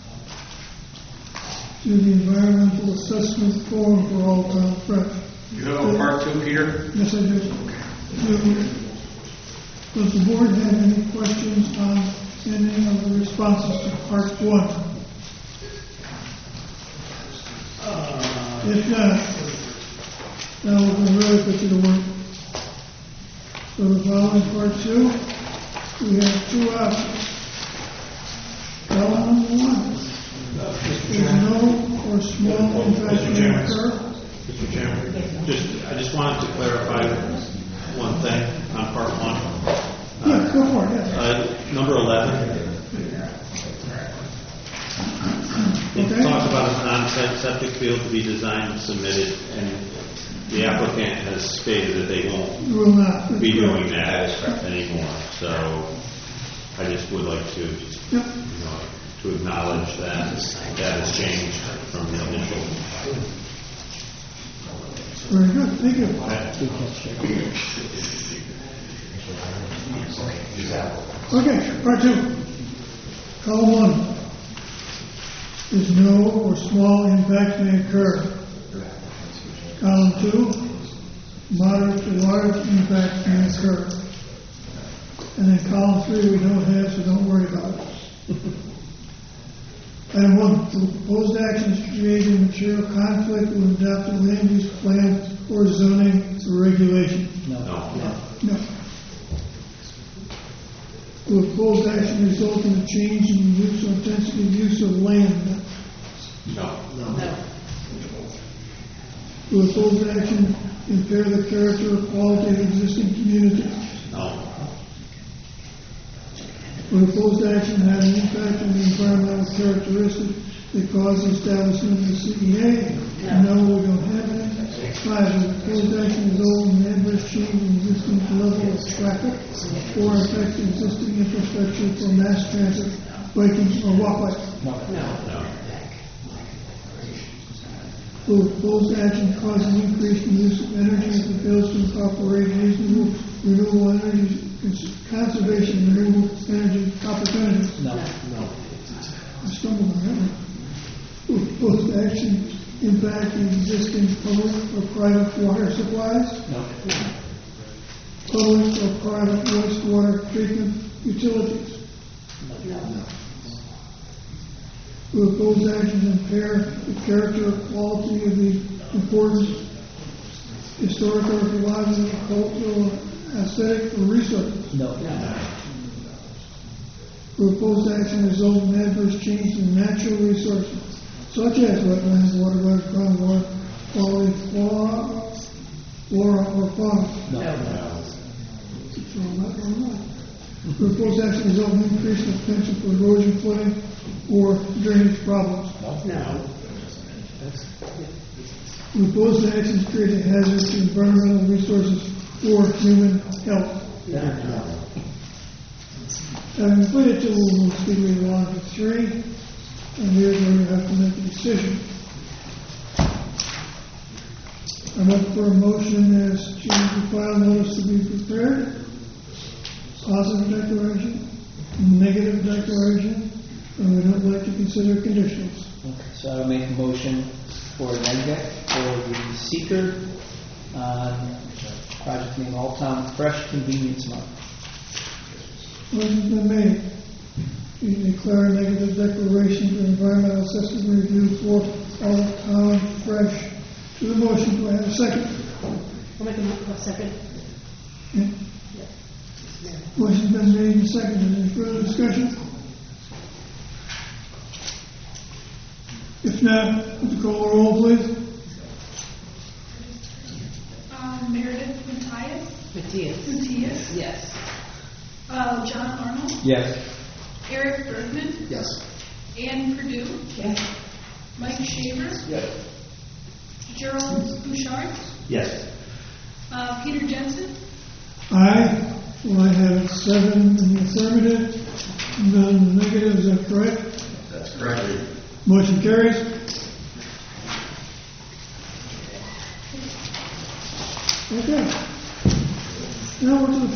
Do the environmental assessment form for All Town Fresh. You have a part 2, Peter? Yes, I do. Does the board have any questions on any of the responses to part 1? If not, now we're going to really put you to work. For the following part 2, we have 2 options. Column number 1. There's no or small impact may occur. Mr. Chairman, I just wanted to clarify one thing on part 1. Yeah, go for it, yeah. Number 11. It Okay. talks about a on-site septic field to be designed and submitted, and the applicant has stated that they won't You will not. be doing that anymore. So I just would like to, Yep. to acknowledge that that has changed from the initial. Very good, thank you. Okay, part 2. Column 1. Is no or small impact may occur. Column 2. Moderate to large impact may occur. And then column 3 we don't have, so don't worry about it. Item 1. The proposed actions create a material conflict with adopted land use plan or zoning regulation. No. No. Will proposed action result in a change in the use or intensity of use of land? No. Will proposed action impair the character or quality of existing community? No. Will proposed action have an impact on the environmental characteristics that cause the establishment of the CEA? No, we don't have any. 5. Will proposed action result in an adverse change in existing level of traffic or affect existing infrastructure for mass transit, biking, or walkways? No. Will proposed action cause an increase in use of energy if it fails to incorporate reasonable renewable energy conservation and renewable energy opportunities? No. I stumbled on that one. Will proposed action impact the existing public or private water supplies? No. Public or private wastewater treatment utilities? Will proposed actions impair the character or quality of the important historical, archaeological, cultural, aesthetic, or resources? No. Will proposed action result in adverse change in natural resources, such as wetlands, waterways, groundwater, quality, flora, or fauna? No. Will proposed action result in increase in potential for erosion, flooding, or drainage problems? No. Will proposed actions create a hazard to environmental resources or human health? Having completed 2, we'll speed along to 3, and here's where you have to make a decision. I'm up for a motion as to the file notice to be prepared. Positive declaration, negative declaration, and we don't like to consider conditionals. Okay, so I will make a motion for a negative for the seeker on project name All Town Fresh Convenience Mart. Motion's been made. You declare a negative declaration for environmental assessment review for All Town Fresh. To the motion, do I have a second? I'll make a second. Yeah. Motion's been made and seconded. Any further discussion? If not, would you call the roll, please? Meredith Matthias. Yes. John Arnold. Yes. Eric Bergman. Yes. Ann Purdue. Yes. Mike Shaver. Yes. Gerald Bouchard. Yes. Peter Jensen. Aye. Well, I have 7 in the affirmative, none in the negative. Is that correct? That's correct. Motion carries.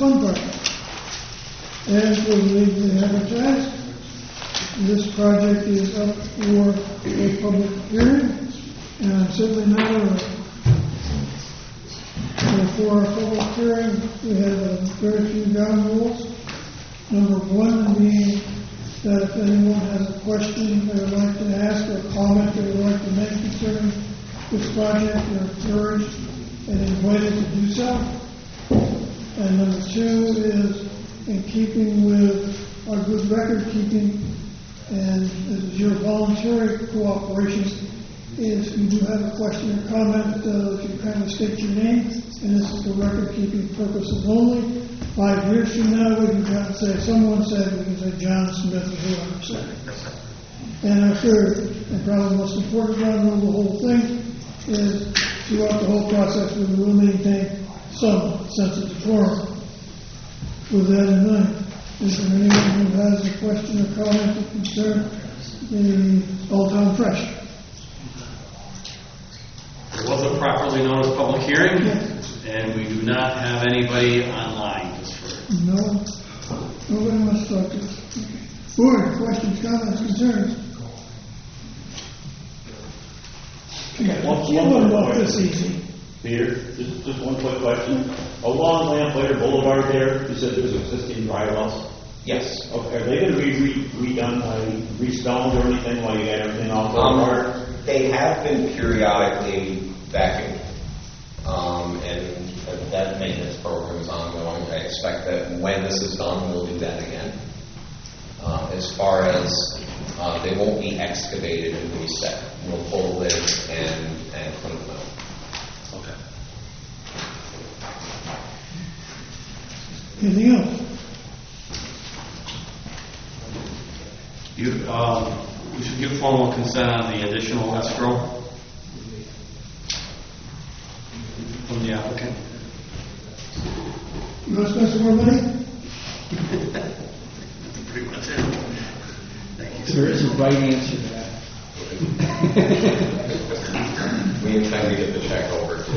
fun part. As was legally advertised, this project is up for a public hearing, and I'm certainly not aware. For our public hearing, we have very few ground rules. Number one being that if anyone has a question they would like to ask or a comment they would like to make concerning this project, they're encouraged and invited to do so. And number two is in keeping with our good record keeping, and this is your voluntary cooperation. If you do have a question or comment, if you kindly state your name, and this is for record-keeping purposes only. 5 years from now, we can come and say, someone said, we can say John Smith or whoever said it. And our third, and probably the most important ground rule of the whole thing, is throughout the whole process, we will maintain some sense of decorum. With that in mind, is there anyone who has a question or comment that concern the Old Town Fresh? There was a properly noticed public hearing, and we do not have anybody online just for... No, nobody wants to talk to us. Okay. Board, questions, comments, concerns? You wouldn't walk this easy. Peter, just one quick question. Along Lamplighter Boulevard there, you said there's existing dry wells? Yes. Okay, are they going to be redone, like re-stoned or anything while you got everything off Boulevard? They have been periodically vacuumed, and that maintenance program is ongoing. I expect that when this is done, we'll do that again. As far as they won't be excavated and reset, we'll pull them and clean them out. Okay. Anything else? We should give formal consent on the additional escrow from the applicant. You want to spend some more money? That's pretty much it. Thank you. There is a right answer to that. We intend to get the check over to.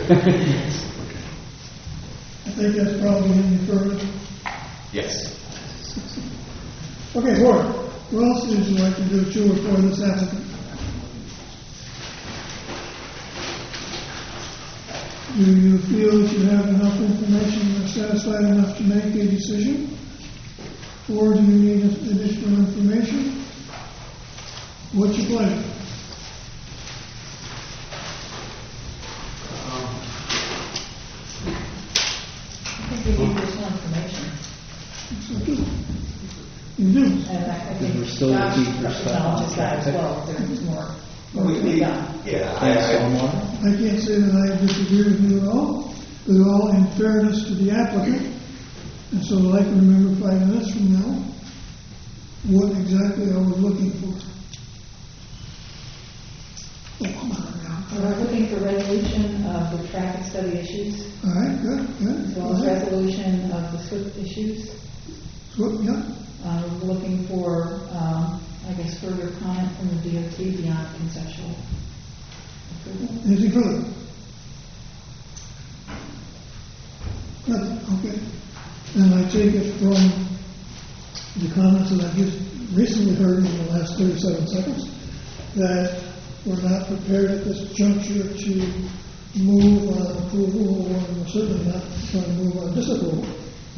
I think that's probably any further. Yes. Okay, board. What else would you like to do to or for this applicant? Do you feel that you have enough information and are satisfied enough to make a decision? Or do you need additional information? What's your pleasure? I think we need additional information. You do. And I think We're still Josh looking for stuff. acknowledges that as well. There's more to be done. Yeah, I can't say that I disagree with you at all in fairness to the applicant. And so I'd like to remember 5 minutes from now what exactly I was looking for. Oh, come on now. We're looking for resolution of the traffic study issues, All right, good. as well as resolution of the SWIFT issues. So, yeah. We're looking for, I guess, further comment from the DOT beyond conceptual approval. Anything further? Nothing, okay. And I take it from the comments that I've just recently heard in the last 37 seconds that we're not prepared at this juncture to move on approval, or we're certainly not trying to move on disapproval.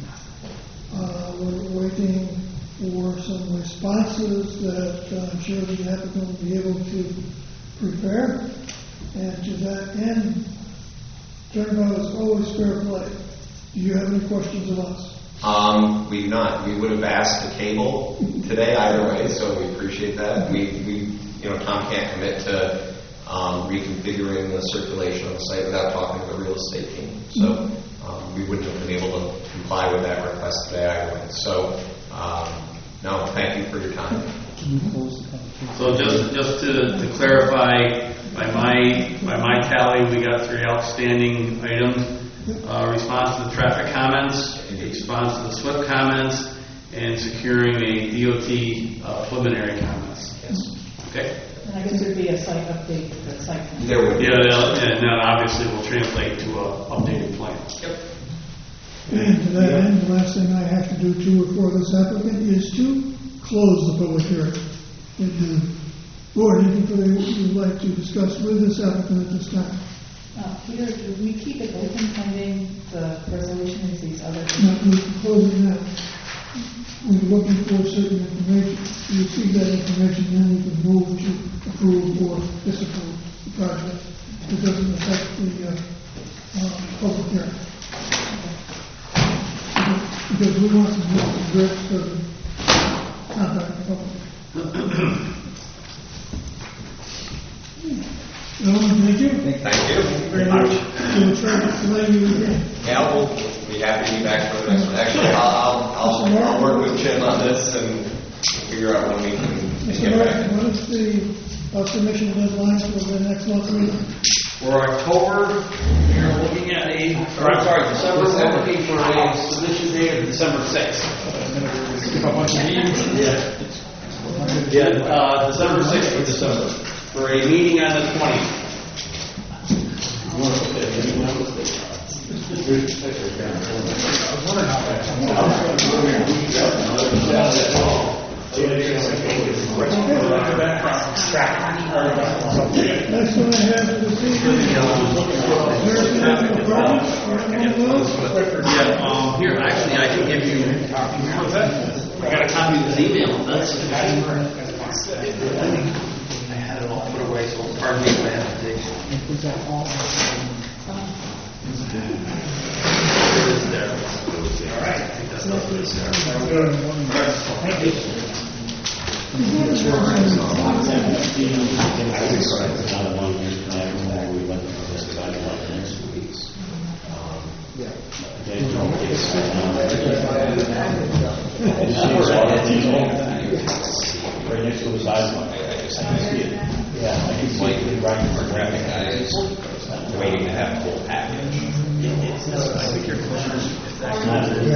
We're waiting for some responses that I'm sure the applicant will be able to prepare. And to that end, turnabout is always fair play. Do you have any questions of us? We do not. We would have asked the cable today either way, so we appreciate that. Tom can't commit to reconfiguring the circulation on the site without talking to the real estate team. So we wouldn't have been able to comply with that request today either way. So, no, thank you for your time. So just to clarify, by my tally, we got 3 outstanding items. Response to the traffic comments, response to the SWIFT comments, and securing a DOT preliminary comments. Yes. Okay? And I guess there'd be a site update for the site plan. There would be. Yeah, and that obviously will translate to an updated plan. Yep. And to that end, the last thing I have to do to or for this applicant is to close the public hearing. And the board, anything further you would like to discuss with this applicant at this time? Peter, do we keep it open pending the resolution of these other? No, we can close it now. We're looking for certain information. You receive that information, then you can move to approve or disapprove the project. It doesn't affect the public hearing. Because we want to move the grips to contact the public. Gentlemen, thank you. Thank you. Very much. We'll try to delay you again. Yeah, we'll be happy to be back for the next one. Actually, I'll work with Jim on this and figure out when we can Mr. get back. Martin, what is the submission deadline for the next month's meeting? For October, you're looking at December, we're looking for a submission date of December 6th. Yeah, December 6th of December, for a meeting on the 20th. Next one I have for this evening. Here, actually, I can give you. What's that? I got a copy of his email. That's. I had it all put away, so pardon me if I have to take it. It is there. All right. I think that's not what it is there. Thank you. Right next to the sidewalk. I see it. Yeah, I can see it right in front of Graphic guy is waiting to have full package. I think your commissioners, if that comes in,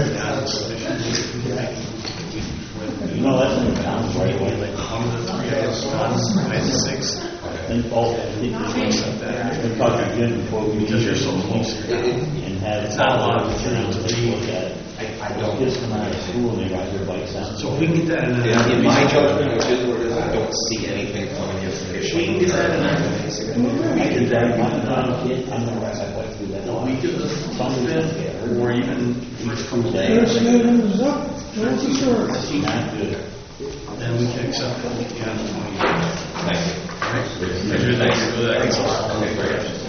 No, that's in the town right away. like one of the three items, 96. And all that. We talked to Jim before we Because you're so close. and had. It's not a lot of material to look at it. I don't. Kids come out of school and they ride their bikes out. So if we can get that in an. In my judgment, which is what it is, I don't see anything from the information. We can get that in I did that one kid, I'm gonna ride my bike through that. a week of the 5th, or even first come day. First item is up. What's the story? Not good. Then we can accept it on the 28th. Thank you. All right? Thanks for that. Okay, great.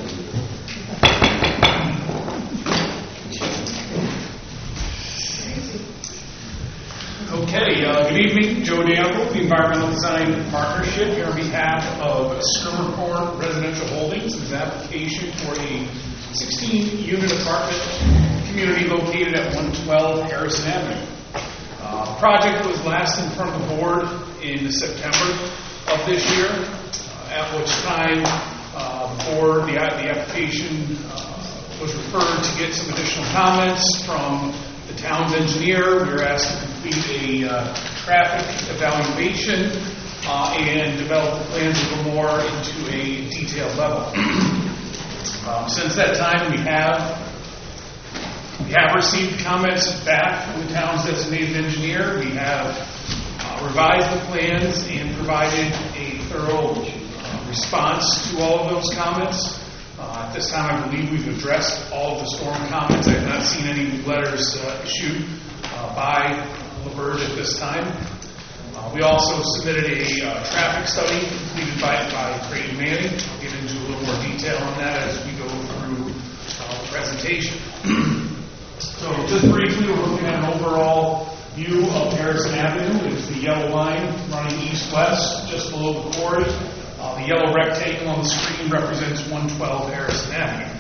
Okay, good evening. Joe Danville, the Environmental Design Partnership, here on behalf of Skirmerport Residential Holdings. This application for a 16-unit apartment community located at 112 Harrison Avenue. The project was last in front of the board in September of this year, at which time the application was referred to get some additional comments from the town's engineer. We were asked to complete a traffic evaluation and develop the plans a little more into a detailed level. Since that time, we have received comments back from the town's designated engineer. We have revised the plans and provided a thorough response to all of those comments. At this time, I believe we've addressed all of the storm comments. I have not seen any letters issued by LaBerge at this time. We also submitted a traffic study completed by Creighton Manning. I'll get into a little more detail on that as we go through the presentation. So just briefly, we're looking at an overall view of Harrison Avenue. It's the yellow line running east-west just below the quarry. The yellow rectangle on the screen represents 112 Harrison Avenue.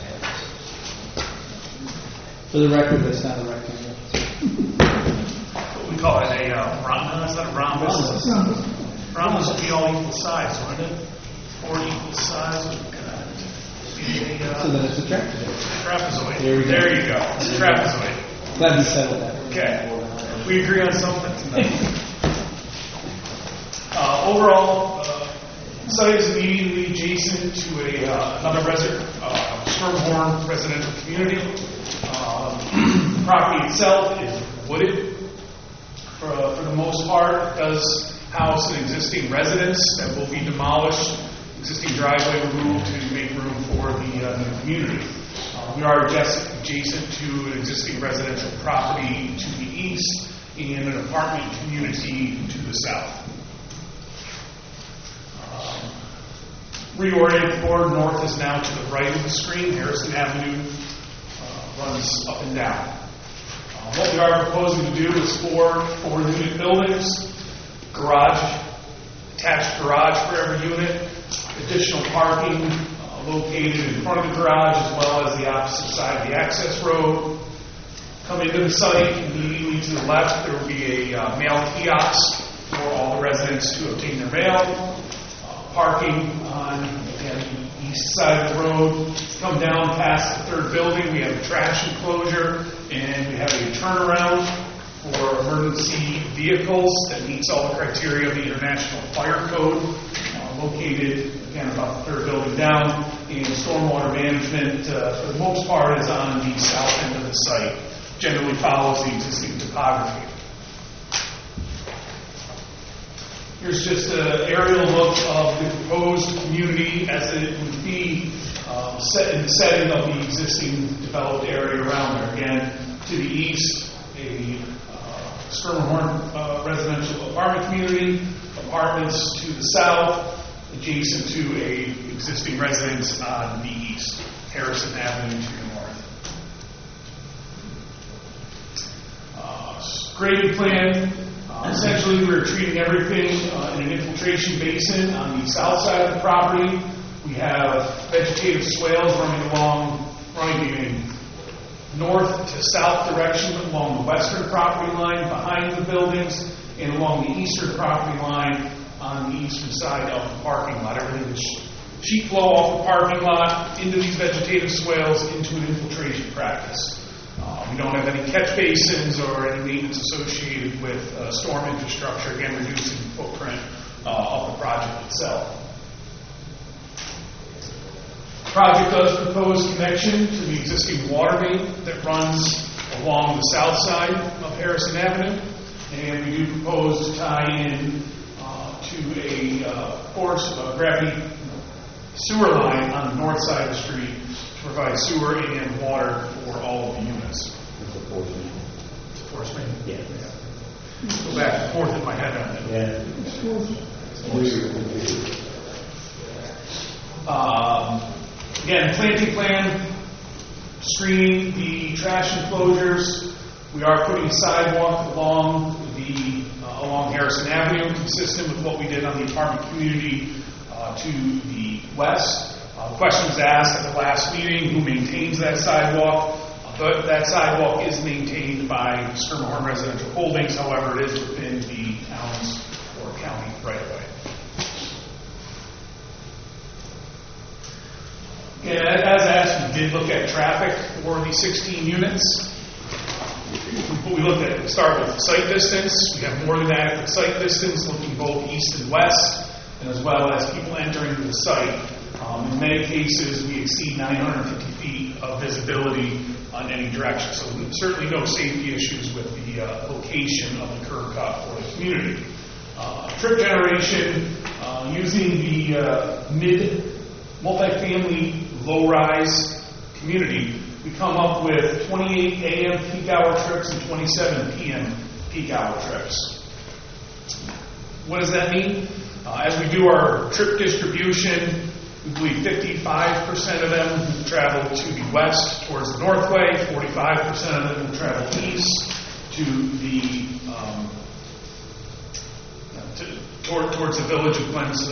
For the record, that's not a rectangle. What we call it a rhombus. Is that a rhombus? Rhombus would be all equal size, wouldn't it? 4 equal size would So then it's a trapezoid. There you go. It's a trapezoid. Glad we settled that. Okay. We agree on something tonight. Overall, the site is immediately adjacent to another Sherborne residential community. property itself is wooded. For the most part, it does house an existing residence that will be demolished, existing driveway removed to make room for the new community. We are adjacent to an existing residential property to the east and an apartment community to the south. Reoriented forward, north is now to the right of the screen. Harrison Avenue runs up and down. What we are proposing to do is four unit buildings, attached garage for every unit, additional parking located in front of the garage as well as the opposite side of the access road. Come into the site, immediately to the left there will be a mail kiosk for all the residents to obtain their mail. Parking on the east side of the road. Come down past the third building, we have a trash enclosure, and we have a turnaround for emergency vehicles that meets all the criteria of the International Fire Code, located, again, about the third building down. And stormwater management, for the most part, is on the south end of the site. Generally follows the existing topography. Here's just an aerial look of the proposed community as it would be set in the setting of the existing developed area around there. Again, to the east, a Schermerhorn residential apartment community, apartments to the south, adjacent to a existing residence on the east, Harrison Avenue to the north. Grading plan. Essentially, we're treating everything in an infiltration basin on the south side of the property. We have vegetative swales running in north to south direction along the western property line behind the buildings and along the eastern property line on the eastern side of the parking lot. Everything is sheet flow off the parking lot into these vegetative swales into an infiltration practice. We don't have any catch basins or any maintenance associated with storm infrastructure, again, reducing the footprint of the project itself. The project does propose connection to the existing water main that runs along the south side of Harrison Avenue, and we do propose to tie in to a gravity sewer line on the north side of the street to provide sewer and water for all of the units. It's a force main. It's a force main? Yeah. Go back and forth in my head on it. Yeah. Again, planting plan, screening the trash enclosures. We are putting a sidewalk along Harrison Avenue, consistent with what we did on the apartment community to the west. The question was asked at the last meeting, who maintains that sidewalk? That sidewalk is maintained by Schermerhorn Residential Holdings, however, it is within the town's or county right-of-way. Again, as asked, we did look at traffic for the 16 units. We looked at, start with site distance. We have more than adequate site distance, looking both east and west, and as well as people entering the site. In many cases, we exceed 950 feet of visibility on any direction. So certainly no safety issues with the location of the curb cut for the community. Trip generation, using the multifamily low-rise community, we come up with 28 a.m. peak hour trips and 27 p.m. peak hour trips. What does that mean? As we do our trip distribution, we believe 55% of them will travel to the west towards the Northway, 45% of them will travel east to the towards the village of Glenn's.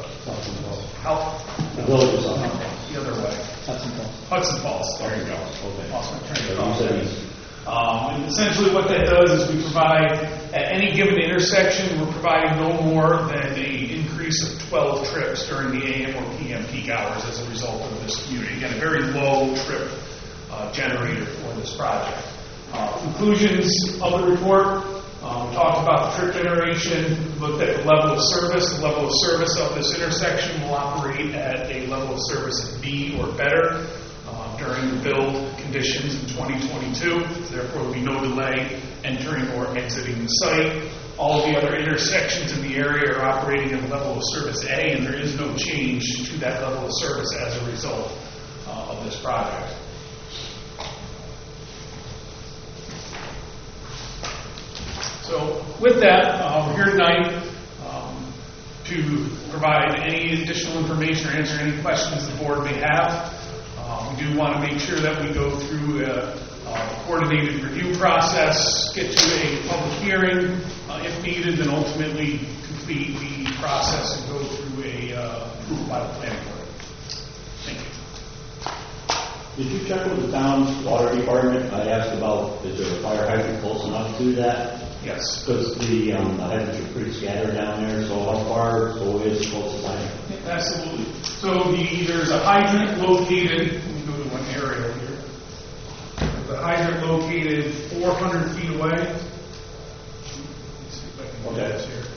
The village is on the other way. Hudson Falls. There you go. Lost my train of thought. And essentially what that does is we provide, at any given intersection, we're providing no more than an increase of 12 trips during the AM or PM peak hours as a result of this community. Again, a very low trip generator for this project. Conclusions of the report. We talked about the trip generation, looked at the level of service. The level of service of this intersection will operate at a level of service of B or better during the build condition. conditions in 2022. Therefore, there will be no delay entering or exiting the site. All of the other intersections in the area are operating at level of service A, and there is no change to that level of service as a result of this project. So with that, we're here tonight to provide any additional information or answer any questions the board may have. We do want to make sure that we go through a coordinated review process, get to a public hearing if needed, and ultimately complete the process and go through a approval by the planning board. Thank you. Did you check with the town's water department? I asked about, is there a fire hydrant close enough to that? Yes. Because the hydrants are pretty scattered down there, so how far away is the closest hydrant? Absolutely. So there's a hydrant located, let me go to one area here. The hydrant located 400 feet away. Let's see if I can get this here.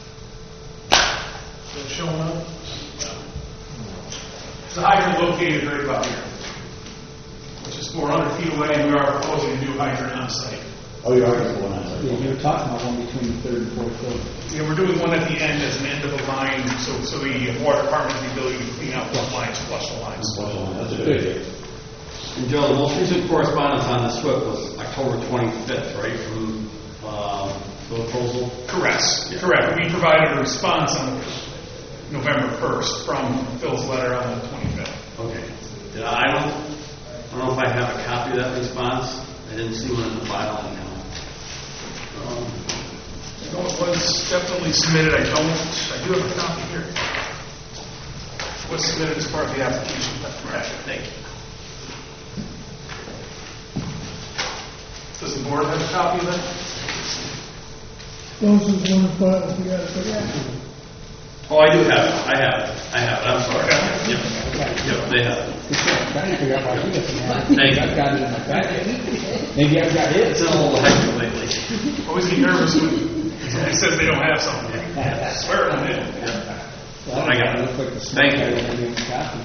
Is that showing up? No. The hydrant located right about here, which is 400 feet away, and we are proposing a new hydrant on site. Oh, you are the one on site. Yeah, you were talking about one between the third and fourth floor. Yeah, we're doing one at the end as an end of a line, so the water department has the ability to clean out those lines, flush the lines. That's a good idea. And Joe, the most recent correspondence on the SWIP was October 25th, right, from the proposal? Correct. Yeah. Correct. We provided a response on November 1st from Phil's letter on the 25th. Okay. I don't know if I have a copy of that response. I didn't see one in the file anyhow. I know it was definitely submitted. I do have a copy here. It was submitted as part of the application. Right. Thank you. Does the board have a copy of that? Those is one file, if you got it. Oh, I do have it. I have it. I'm sorry. Yep, they have it. Trying to figure out why he doesn't have Thank it. you. I've got it in my packet. Maybe I've got it. It's in a little hectic lately. Always get nervous when somebody says they don't have something. I swear on it. Well, I got it. Looks like the Thank you. I didn't even copy.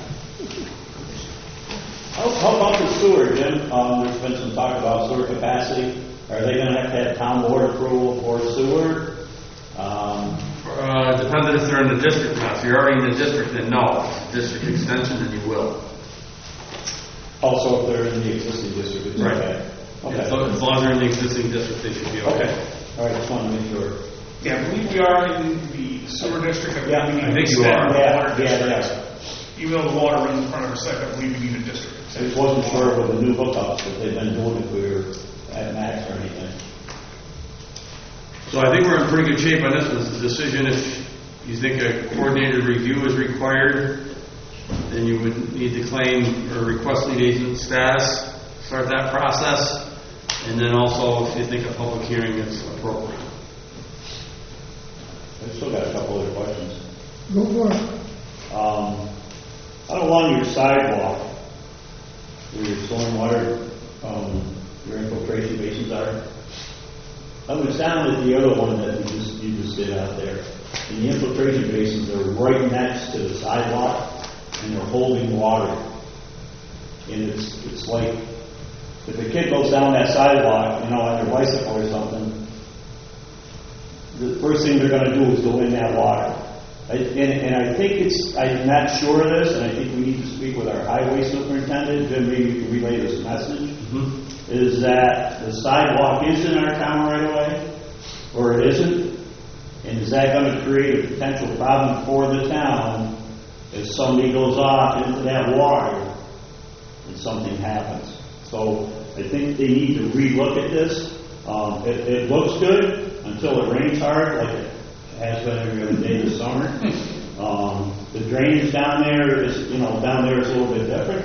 How about the sewer, Jim? There's been some talk about sewer capacity. Are they going to have town board approval for sewer? Depending if they're in the district or not. If you're already in the district, then no. If it's district extension, then you will. Also, if they're in the existing district, it's Right. okay. Okay. As long as they're in the existing district, they should be okay. Okay. All right, just wanted to make sure. Yeah, I believe we are in the sewer district. Yeah, we need I to think you extend are. the Yeah, water district. yeah. Even though the water runs in front of our site, I believe we need a district. I just wasn't sure with the new hookups that they've been doing if we were at max or anything. So I think we're in pretty good shape on this. It's a decision if you think a coordinated review is required, then you would need to claim or request lead agent status, start that process, and then also if you think a public hearing is appropriate. I've still got a couple other questions. Go for it. Out along your sidewalk, where your stormwater, your infiltration basins are, I was down at the other one that you just did out there, and the infiltration basins are right next to the sidewalk, and they're holding water. And it's like, if a kid goes down that sidewalk, on their bicycle or something, the first thing they're going to do is go in that water. And I think I'm not sure of this, and I think we need to speak with our highway superintendent, then maybe we can relay this message, is that the sidewalk is in our town right away, or it isn't, and is that going to create a potential problem for the town if somebody goes off into that water and something happens? So I think they need to relook at this. It looks good until it rains hard, like it has been every other day this summer. The drainage down there is a little bit different.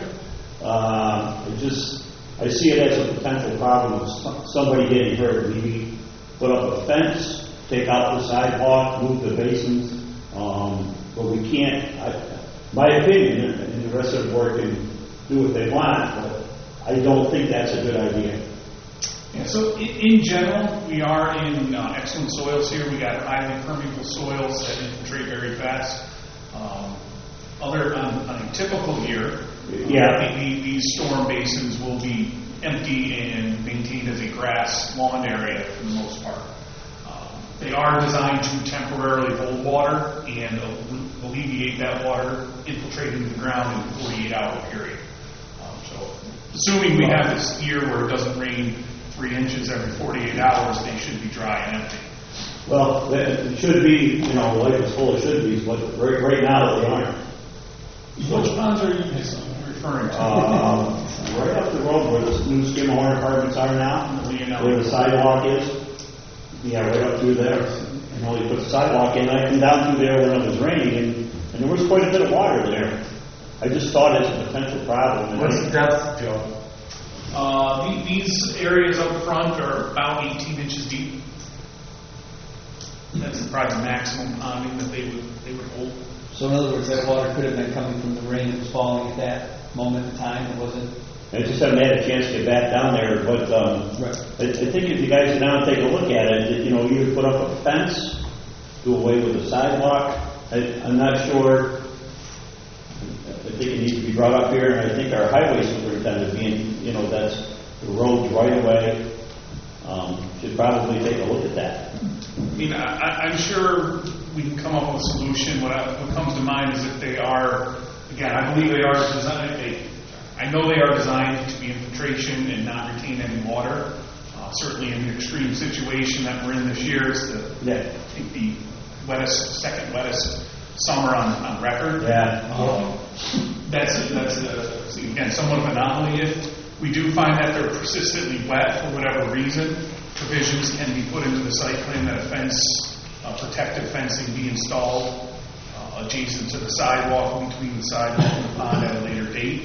I see it as a potential problem of somebody getting hurt. Maybe put up a fence, take out the sidewalk, move the basins. But we can't, my opinion, and the rest of the board can do what they want, but I don't think that's a good idea. Yeah, so in general, we are in excellent soils here. We got highly permeable soils that infiltrate very fast. On a typical year, these storm basins will be empty and maintained as a grass lawn area for the most part. They are designed to temporarily hold water and alleviate that water infiltrating the ground in a 48-hour period. So assuming we have this year where it doesn't rain 3 inches every 48 hours, they should be dry and empty. Well, it should be, life is full of should be's, but right now they aren't. Which ponds are you referring to? Right up the road where the new Skimhorn apartments are now, where the sidewalk is. Yeah, right up through there. You put the sidewalk in. I come down through there when it was raining, and there was quite a bit of water there. I just thought it's a potential problem. What's the depth, Joe? These areas up front are about 18 inches deep. That's probably the maximum ponding that they would hold. So in other words, that water could have been coming from the rain that was falling at that moment in time. It wasn't. I just haven't had a chance to get back down there, but Right. I think if you guys sit down and take a look at it, either put up a fence, do away with the sidewalk. I'm not sure. I think it needs to be brought up here, and I think our highway superintendent, being, that's the roads right away, should probably take a look at that. I mean, I'm sure we can come up with a solution. What comes to mind is if they are, again, I believe they are designed. I know they are designed to be infiltration and not retain any water. Certainly in the extreme situation that we're in this year, it's I think the second wettest summer on record. Yeah. That's again somewhat of an anomaly. If we do find that they're persistently wet for whatever reason, provisions can be put into the site plan that a protective fencing be installed adjacent to the sidewalk, between the sidewalk and the pond at a later date.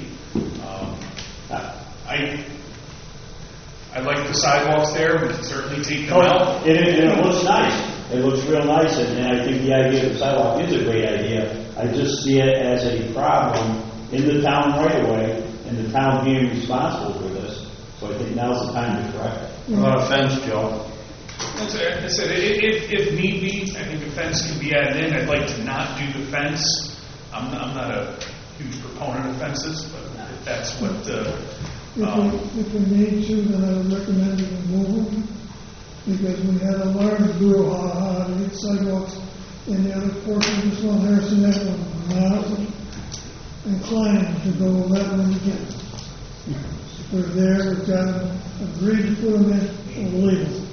I like the sidewalks there. We can certainly take them out. And it looks nice. It looks real nice, and I think the idea of the sidewalk is a great idea. I just see it as a problem in the town right away, and the town being responsible for this. So I think now's the time to correct it. What about a fence, Joe? I said, if need be, I think a fence can be added in. I'd like to not do the fence. I'm not a huge proponent of fences, but if that's what if we need to, then I would recommend it remove them, because we had a large brouhaha to get sidewalks in the other portion of this one, Harrison Avenue. Now inclined to go that one again. We're there, we've got them, agreed to put them in, we'll leave them.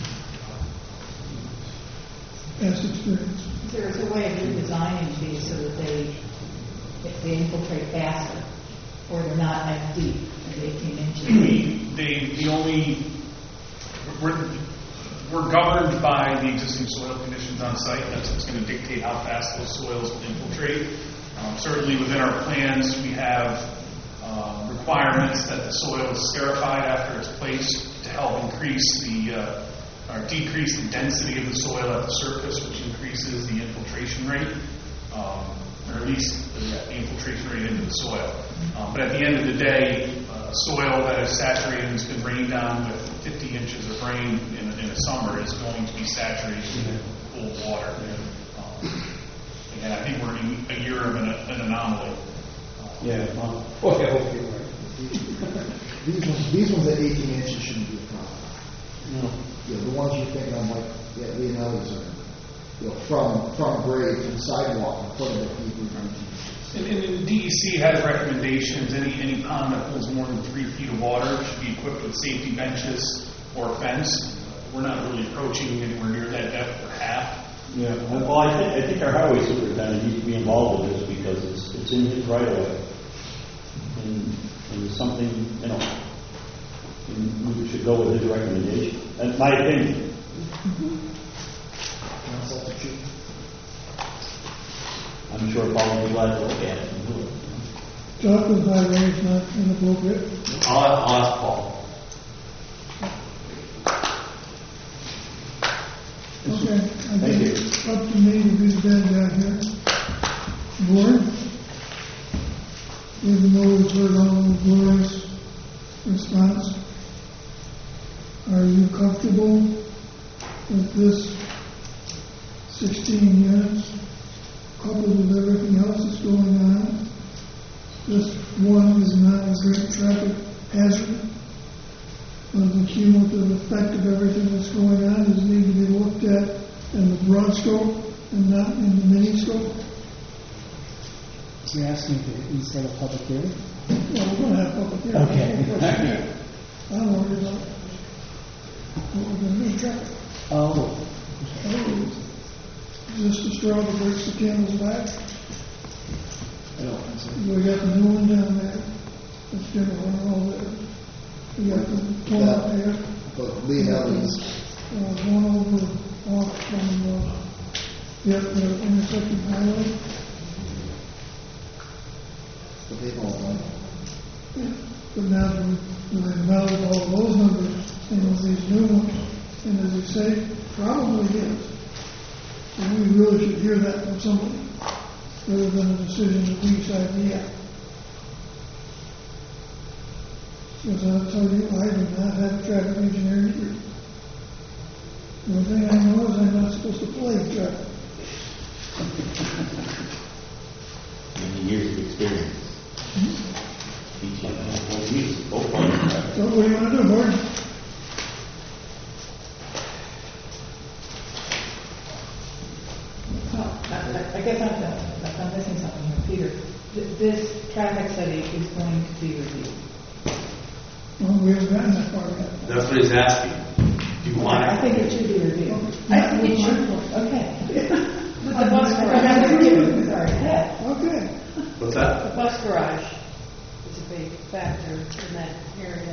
Past experience. There's a way of redesigning these so that they infiltrate faster, or they're not as deep as 18 inches. We're governed by the existing soil conditions on site. That's what's going to dictate how fast those soils will infiltrate. Certainly within our plans, we have requirements that the soil is scarified after it's placed to help increase or decrease the density of the soil at the surface, which increases the infiltration rate, or at least the infiltration rate into the soil. But at the end of the day, soil that is saturated and has been rained on with 50 inches of rain in a summer is going to be saturated with cold water. And I think we're in a year of an anomaly. Yeah. I hope you're right. These ones at 18 inches shouldn't be a problem. No. The ones you're thinking of, like Leonelli's are, from grade, from sidewalk, and putting it deeper than 19 inches. And the DEC has recommendations. Any pond that holds more than 3 feet of water should be equipped with safety benches or a fence. We're not really approaching anywhere near that depth or half. Yeah. Well, I think our highway superintendent needs to be involved with this because it's in his right of way, and it's something we should go with his recommendation. That's my opinion. I'm sure Paul will be glad to look at it and do it. Talk with highway is not inappropriate. I'll ask Paul. Okay, I think it's up to me to be the bad guy here. Board, even though we've heard all of Gloria's response, are you comfortable with this 16 units coupled with everything else that's going on? This one is not a great traffic hazard. cumulative effect of everything that's going on is need to be looked at in the broad scope and not in the mini scope. So you're asking to set a public hearing? Well, we're going to have public hearing. Okay. I'm worried about what we're going to do in traffic. Oh. Is this the straw that breaks the camel's back? I don't think so. We got the new one down there. It's different one all there. We got the one up there. But Lee Evans, One over off from, the intersection highway. the people on But now we develop all those numbers and these new ones, and as you say, probably is. And we really should hear that from somebody, rather than a decision that we decide, yeah. Because I'll tell you, I do not have a traffic engineering degree. The only thing I know is I'm not supposed to play traffic. Many years of experience. Teaching whole music, both parts. So what do you want to do, Gordon? I guess I'm missing something here. Peter, this traffic study is going to be reviewed. Well, we haven't gotten that far yet. That's what he's asking. Do you want I it? think it should be reviewed. I think it should. Okay. The bus garage. Sorry. Yeah. Okay. What's that? The bus garage is a big factor in that area.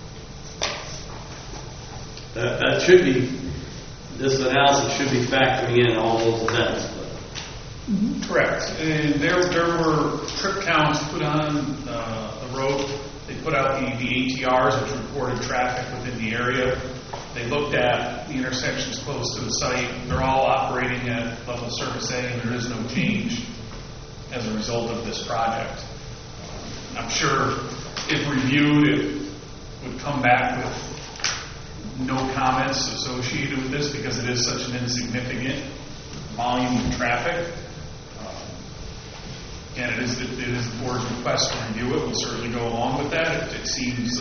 That should be, this analysis should be factoring in all those events. Correct. And there were trip counts put on the road. They put out the ATRs, which reported traffic within the area. They looked at the intersections close to the site. They're all operating at level service A, and there is no change as a result of this project. I'm sure if reviewed, it would come back with no comments associated with this because it is such an insignificant volume of traffic. And it is the board's request to review it. We'll certainly go along with that. It seems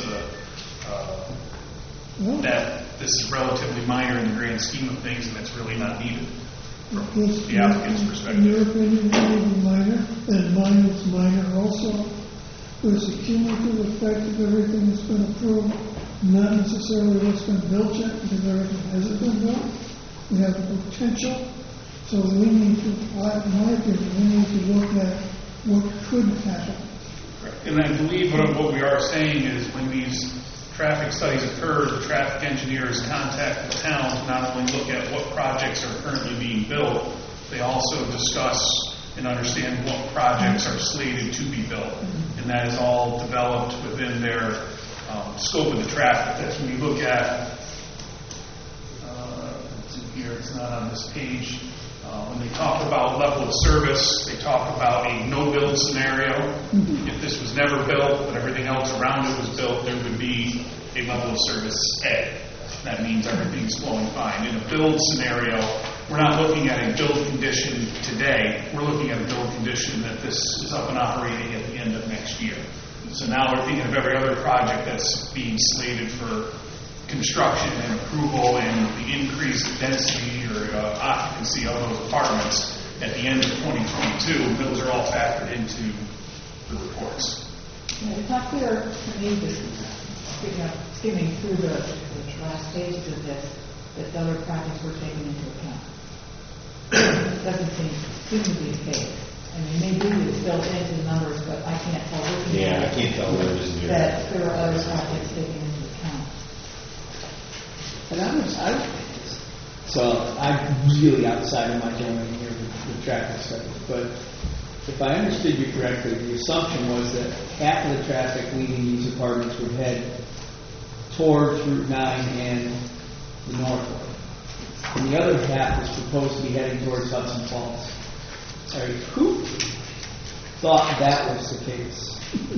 that this is relatively minor in the grand scheme of things, and it's really not needed from the applicant's perspective. In your opinion, it may be minor, and mine is minor also. But it's a cumulative effect of everything that's been approved, not necessarily what's been built yet, because everything hasn't been built. We have the potential. So we need to, in my opinion, we need to look at what could happen. And I believe what we are saying is when these traffic studies occur, the traffic engineers contact the town to not only look at what projects are currently being built, they also discuss and understand what projects are slated to be built. And that is all developed within their scope of the traffic. That's when you look at, it's in here, it's not on this page. When they talk about level of service, they talk about a no-build scenario. If this was never built, but everything else around it was built, there would be a level of service A. That means everything's flowing fine. In a build scenario, we're not looking at a build condition today. We're looking at a build condition that this is up and operating at the end of next year. So now we're thinking of every other project that's being slated for construction and approval and the increased density or occupancy of those apartments at the end of 2022. Those are all factored into the reports. Yeah, it's not clear to me, just skimming through the last pages of this, that the other projects were taken into account. It doesn't seem to be the case. I mean, maybe it's built into the numbers, but I can't tell. Yeah, I can't tell whether it's that there are other projects taken into account. And so I'm really outside of my domain here with traffic studies, but if I understood you correctly, the assumption was that half of the traffic leaving these apartments would head towards Route 9 and the Northway. And the other half was proposed to be heading towards Hudson Falls. Sorry, who thought that was the case?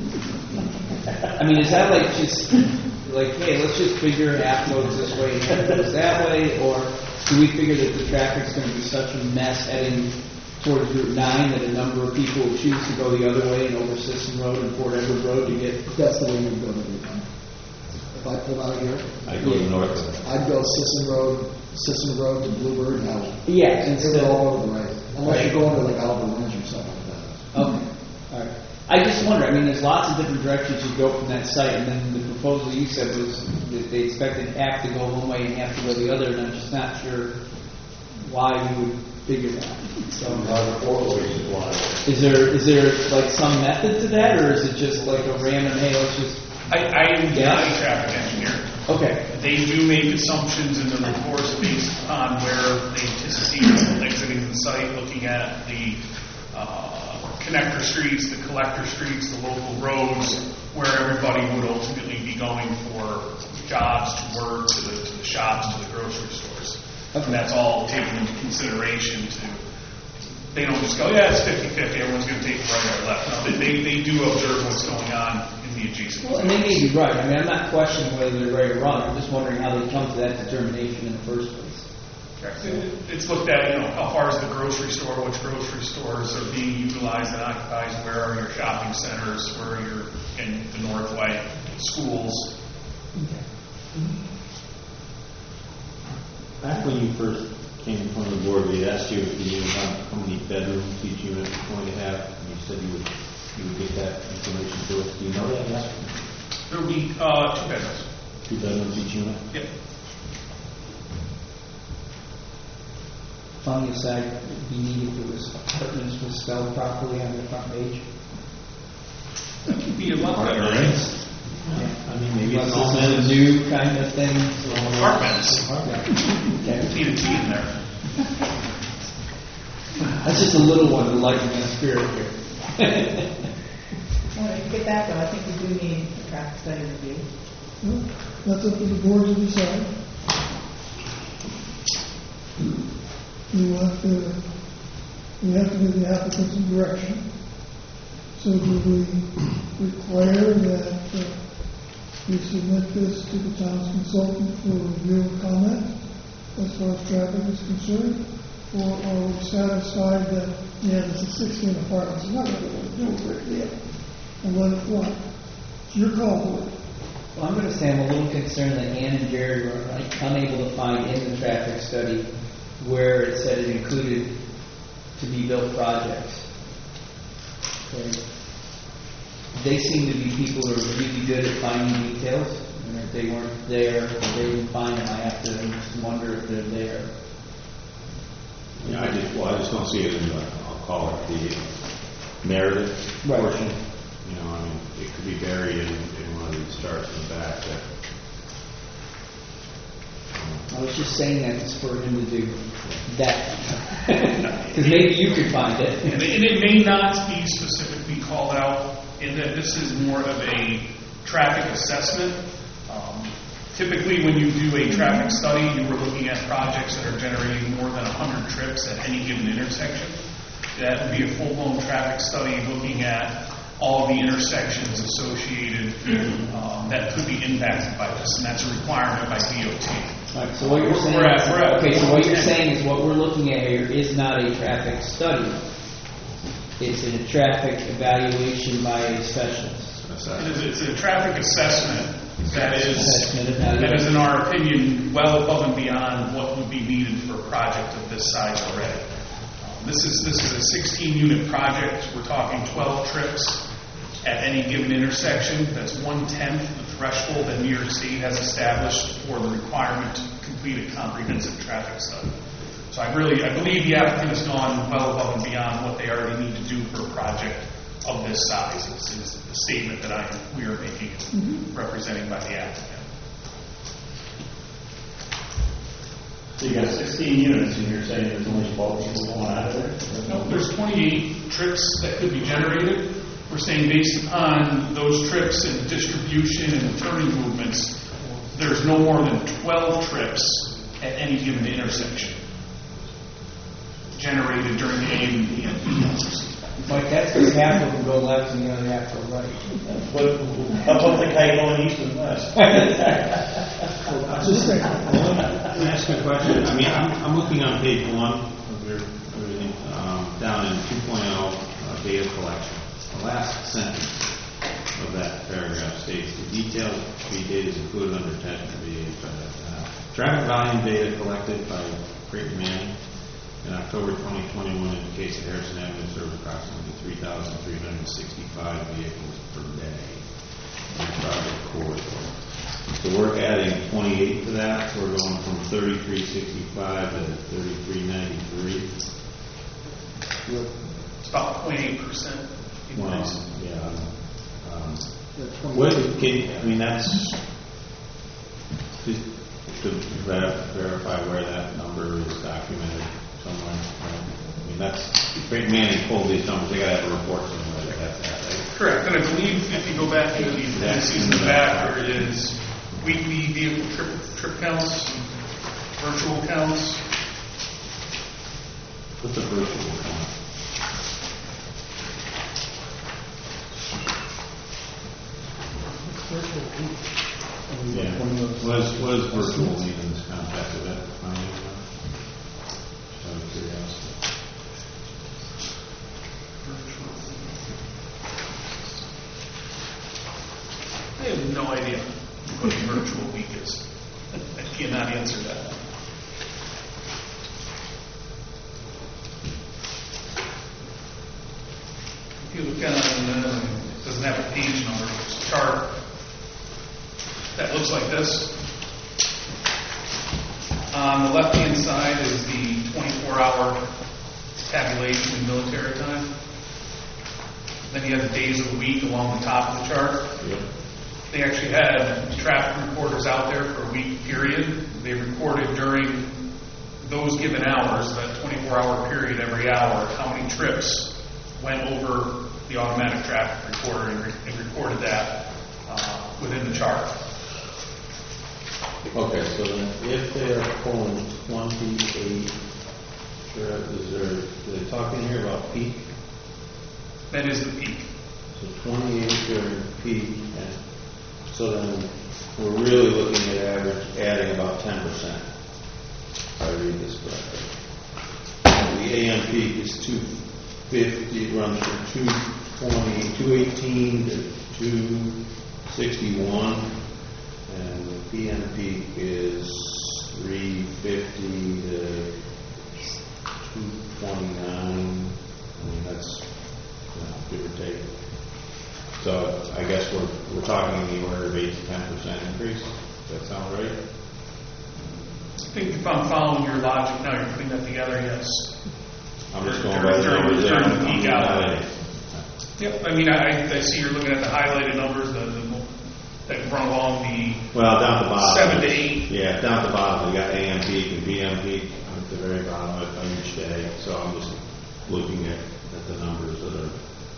I mean, is that like just like, hey, let's just figure half goes this way and half goes that way, or do we figure that the traffic's going to be such a mess heading towards Route 9 that a number of people will choose to go the other way and over Sisson Road and Fort Edward Road to get? That's the way we go to Route 9. if I pulled out of here, I go north. I'd go Sisson Road to Bluebird, and I would. Yeah, It's all over the right, unless you're going to like Albert Lynch or something like that. Okay, all right. I just wonder, I mean, there's lots of different directions you go from that site, and then the proposal you said was that they expected half to go one way and half to go the other, and I'm just not sure why you would figure that. So, is there like some method to that, or is it just like a random, hey, let's just... I am not a traffic engineer. Okay. They do make assumptions in the reports based on where they anticipate people exiting the site, looking at the connector streets, the collector streets, the local roads, where everybody would ultimately be going for jobs, to work, to the shops, to the grocery stores. Okay. And that's all taken into consideration they don't just go, yeah, it's 50-50, everyone's going to take right or left. No, they do observe what's going on in the adjacent. Well, and they may be right. I mean, I'm not questioning whether they're right or wrong. I'm just wondering how they come to that determination in the first place. Correct. It's looked at, how far is the grocery store, which grocery stores are being utilized and occupied, where are your shopping centers, where are your, in the Northway, schools. Okay. Back when you first came in front of the board, we asked you if you knew how many bedrooms each unit was going to have, and you said you would get that information to us. Do you know that yet? There will be 2 bedrooms. 2 bedrooms each unit? Yep. Funny aside, it'd be neat if it was apartments was spelled properly on the front page. That would be a lot better, right? Yeah. I mean, maybe it's This is a new kind of thing. Apartments. Okay. Need a T in there. That's just a little one to lighten the spirit here. Well, to get that though, I think we do need a traffic study review. Well, that's up to the board to decide. We have to give the applicant some direction. So do we require that we submit this to the town's consultant for review and comment as far as traffic is concerned? Or are we satisfied that, this is 16 apartments, it's not really going to do a great deal, and let it fly? It's your call, board. Well, I'm going to say I'm a little concerned that Ann and Jerry were unable to find in the traffic study where it said it included to be built projects. Okay. They seem to be people who are really good at finding details, and if they weren't there, if they didn't find them, I have to just wonder if they're there. Yeah, I just don't see it in the, I'll call it the narrative portion. I mean, it could be buried in one of these charts in the back. I was just saying that just for him to do that. Because maybe you could find it. And it may not be specifically called out in that this is more of a traffic assessment. Typically, when you do a traffic study, you were looking at projects that are generating more than 100 trips at any given intersection. That would be a full-blown traffic study looking at all the intersections associated that could be impacted by this, and that's a requirement by DOT. Right, so what you're saying so what you're saying is what we're looking at here is not a traffic study. It's a traffic evaluation by a specialist. It's a traffic assessment that is, in our opinion, well above and beyond what would be needed for a project of this size already. This is a 16-unit project. We're talking 12 trips at any given intersection. That's 1/10 the threshold that New York State has established for the requirement to complete a comprehensive traffic study. So I believe the applicant has gone well above and beyond what they already need to do for a project of this size. This is the statement that we are making, representing by the applicant. So you got 16 units, and you're saying there's only 12 people going out of there? No, there's 28 trips that could be generated. We're saying based upon those trips and distribution and turning movements, there's no more than 12 trips at any given intersection generated during the A and B hours. Like that's because half of them go left and the other half go right. How about the guy going east and west? Let me ask you a question. I mean, I'm looking on page 1 of your everything, down in 2.0 data collection. The last sentence, of that paragraph states, the detailed speed data is included under attachment B. Traffic volume data collected by Creighton Manning in October 2021 indicates that Harrison Avenue serves approximately 3,365 vehicles per day in the project corridor. So we're adding 28 to that, so we're going from 3365 to 3393. It's about 0.8%. Well, yeah. That's What can, I mean, that's just to verify where that number is documented somewhere. I mean, that's, Creighton Manning pulled these numbers, they gotta have a report somewhere that has that, right? Correct, and I believe if you go back into these appendices in the back, there is weekly vehicle trip counts, virtual counts. What's a virtual count? Yeah, what does virtual mean in this context? Is that defined? Just out of curiosity. I have no idea what a virtual week is. I cannot answer that. If you look at it doesn't have a page number, it's a chart that looks like this. On the left-hand side is the 24-hour tabulation in military time. Then you have the days of the week along the top of the chart. Yep. They actually had traffic reporters out there for a week period. They recorded during those given hours, that 24-hour period every hour, how many trips went over the automatic traffic recorder and recorded that within the chart. Okay, so then if they are pulling 28, are they talking here about peak? That is the peak. So 28 during peak, and so then we're really looking at adding about 10%, if I read this correctly. The AM peak is 250, it runs from 218 to 261, and the PM peak is 350 to 229. I mean, that's give or take. So I guess we're talking in the order of 8 to 10% increase. Does that sound right? I think if I'm following your logic now, you're putting that together, yes. I'm just going by the numbers there. During the peak hour. Yep, I mean, I see you're looking at the highlighted numbers that run along the well, down at the bottom. 7 to 8. Yeah, down at the bottom. We got AM peak and PM peak at the very bottom of each day. So I'm just looking at the numbers that are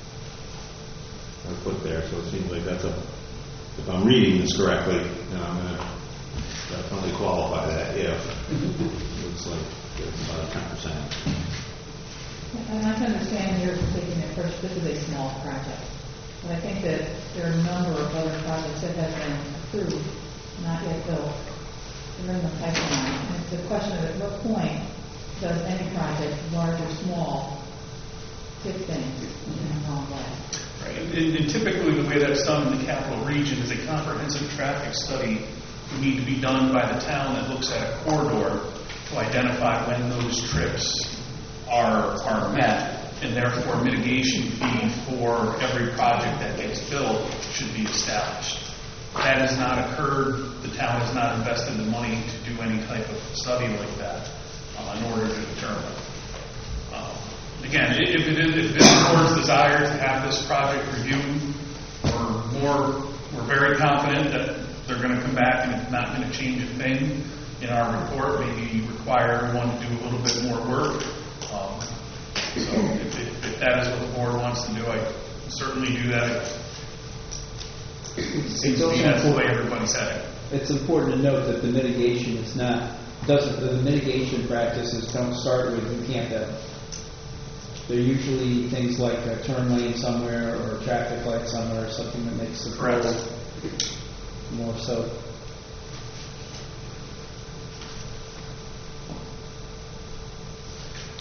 put there. So it seems like that's if I'm reading this correctly, then I'm going to definitely qualify that if it looks like it's about 10%. And I can understand your taking the approach, this is a small project. But I think that there are a number of other projects that have been approved, not yet built. They're in the pipeline. And it's a question of at what point does any project, large or small, tip things in the wrong way. Right. And typically the way that's done in the capital region is a comprehensive traffic study would need to be done by the town that looks at a corridor to identify when those trips are met, and therefore mitigation fee for every project that gets built should be established. That has not occurred. The town has not invested the money to do any type of study like that in order to determine. Again, if the board's desire to have this project reviewed, we're very confident that they're going to come back and it's not going to change a thing in our report. Maybe require everyone to do a little bit more work. So if that is what the board wants to do, I can certainly do that. It seems to me that's the way everybody's heading. It's important to note that the mitigation is not, the mitigation practices don't start with you can't have. They're usually things like a turn lane somewhere or a traffic light somewhere, something that makes the flow more so.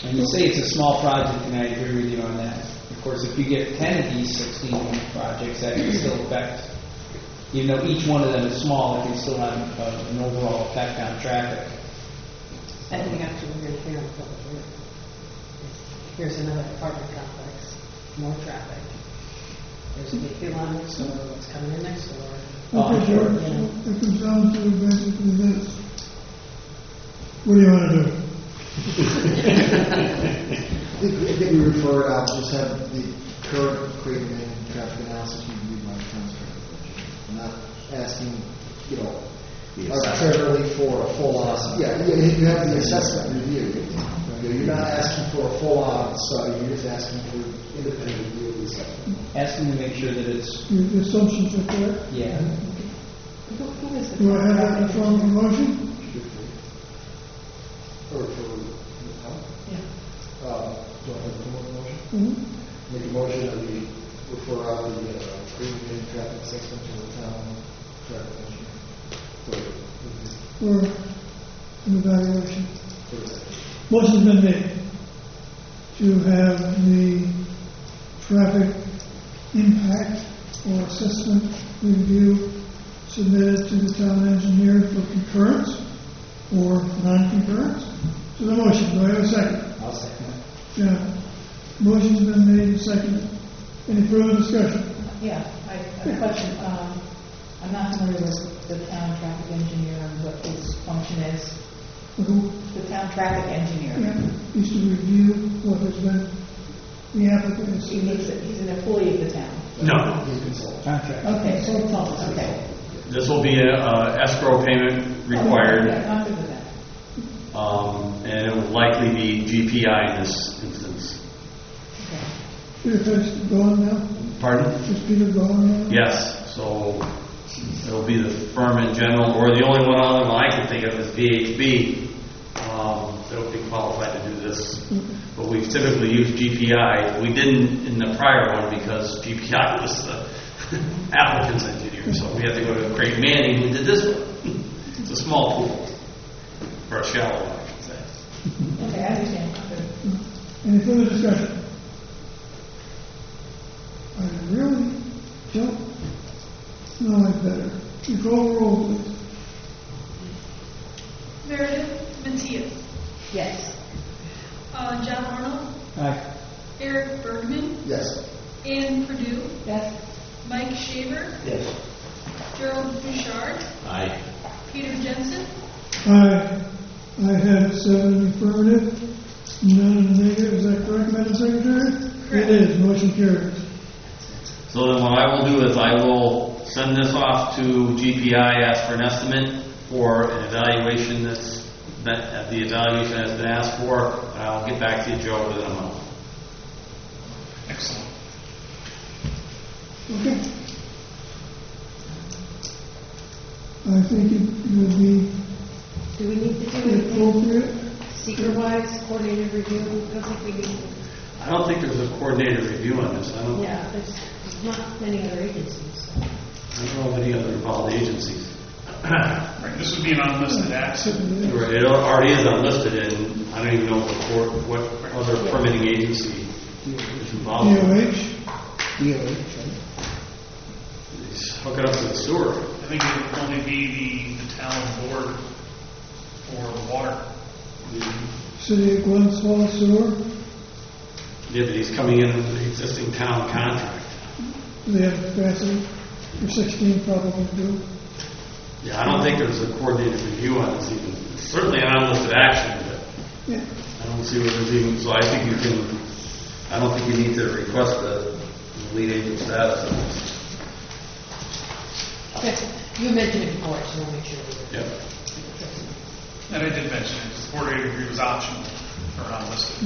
And you say it's a small project, and I agree with you on that. Of course, if you get 10 of these 16 projects, that can still affect, even though each one of them is small, it can still have an overall effect on traffic. And we have to we're here on Public Road. Here's another apartment complex, more traffic. There's a big line, so what's coming in next door. Okay, George, it comes down to basically this. What do you want to do? I think we refer it out, just have the current Creighton Main traffic analysis reviewed by the town's traffic engineer. I'm not asking, arbitrarily for a full-on, you have the assessment review. You're not asking for a full-on study, you're just asking for independent review of the assessment. Asking to make sure that it's, The assumptions are correct? yeah. Who is the Do I have that in form of a motion? Or for, Yeah. do I have a motion? Mm-hmm. Make a motion that we refer out the Creighton Main traffic assessment to the town traffic engineer. Or an evaluation? For that. Motion's been made to have the traffic impact or assessment review submitted to the town engineer for concurrence or non-concurrence. To the motion, do I have a second? I'll second it. Yeah. Motion's been made and seconded. Any further discussion? Yeah, I have a question. I'm not familiar with the town traffic engineer and what his function is. Who? The town traffic engineer. Yeah, is to review what has been, the applicant has submitted. He's an employee of the town. No, He's a consultant. Contract. Okay, so it's all, okay. this will be a escrow payment required, Yeah, I'm good with that. and it will likely be GPI in this instance. Okay. Peter Fisk's gone now? Pardon? Is Peter gone now? Yes, so it'll be the firm in general, or the only one other one I can think of is VHB. That would be qualified to do this. But we've typically used GPI. We didn't in the prior one because GPI was the applicant's engineer, so we had to go to Craig Manning who did this one. It's a small pool, or a shallow one, I should say. Okay, I understand. Good. Any further discussion? I really don't know it better. You call the roll, please. Meredith Mattia, Yes. John Arnold, Aye. Eric Bergman, Yes. Ann Purdue, Yes. Mike Shaver, Yes. Gerald Bouchard, Aye. Peter Jensen, I have 7 affirmative, none negative. Is that correct, Madam Secretary? Correct. It is. Motion carries. So then what I will do is I will send this off to GPI, ask for an estimate for an evaluation that the evaluation has been asked for, and I'll get back to you, Joe, with an amount. Excellent. Okay. I think it would be Do we need to do anything appropriate. secret-wise, coordinated review? I don't think we need to. I don't think there's a coordinated review on this. I don't There's not many other agencies. know of any other involved agencies. Right, this would be an unlisted act. It already is unlisted, and I don't even know what other permitting agency is involved. DOH. Hook it up to the sewer. I think it would only be the town board for the water. City of Glens Falls Sewer. Yeah, but he's coming in with the existing town contract. They have capacity for 16 probably do. Yeah, I don't think there's a coordinated review on this even. It's certainly an unlisted action, but Yeah. I don't see where there's even, so I think you can, I don't think you need to request the lead agent status on this. Okay. You mentioned it before, so we'll make sure we Yep. And I did mention it, because coordinated review is optional or unlisted.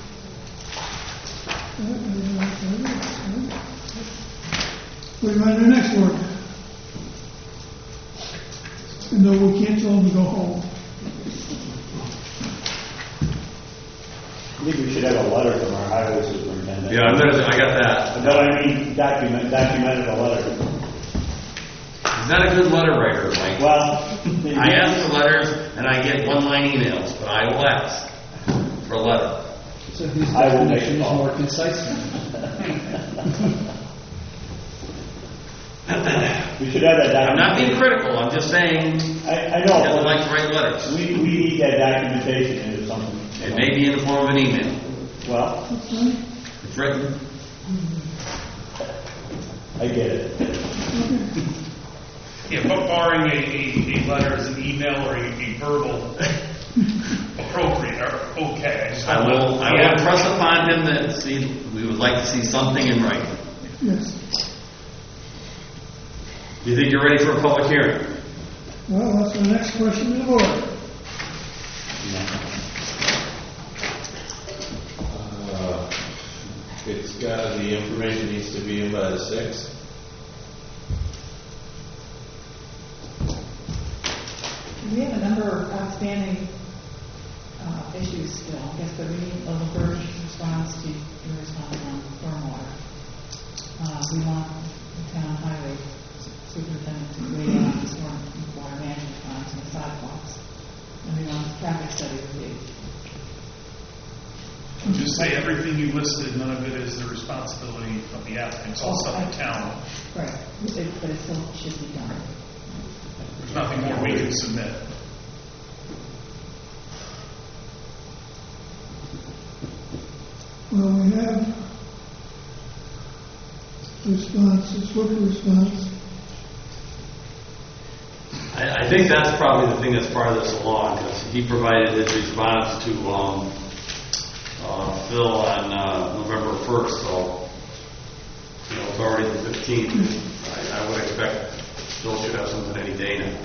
What do you want to do next, Ward? No, we can't tell them to go home. I think we should have a letter from our highway superintendent. Yeah, I got that. No, I mean, documented a letter. He's not a good letter writer, Mike. Well, I ask for letters and I get one-line emails, but I will ask for a letter. So his I will make definition a is call. more concise. We should have that I'm not being documentation. critical, I'm just saying, I he know, doesn't but like to write letters. we need that documentation into something. It may be in the form of an email. Well, It's written. I get it. Yeah, but barring a letter as an email or a verbal appropriate or okay. I just I will Yeah. impress upon him that we would like to see something in writing. Yes. You think you're ready for a public hearing? Well, that's the next question to the board. It's got, the information needs to be in by the 6th. We have a number of outstanding issues still. I guess the Level Burge response to your response on stormwater. We want the town highway superintendent to weigh in on the stormwater management plans and the sidewalks. And we want the traffic study review. Just say everything you listed, none of it is the responsibility of the applicant, it's all stuff the town. Right, but it still should be done. There's nothing more we can submit. Well, we have response, a swift response. I think that's probably the thing that's part of this along, because he provided his response to Phil on November 1st, so it's already the 15th. I would expect Phil should have something any day now.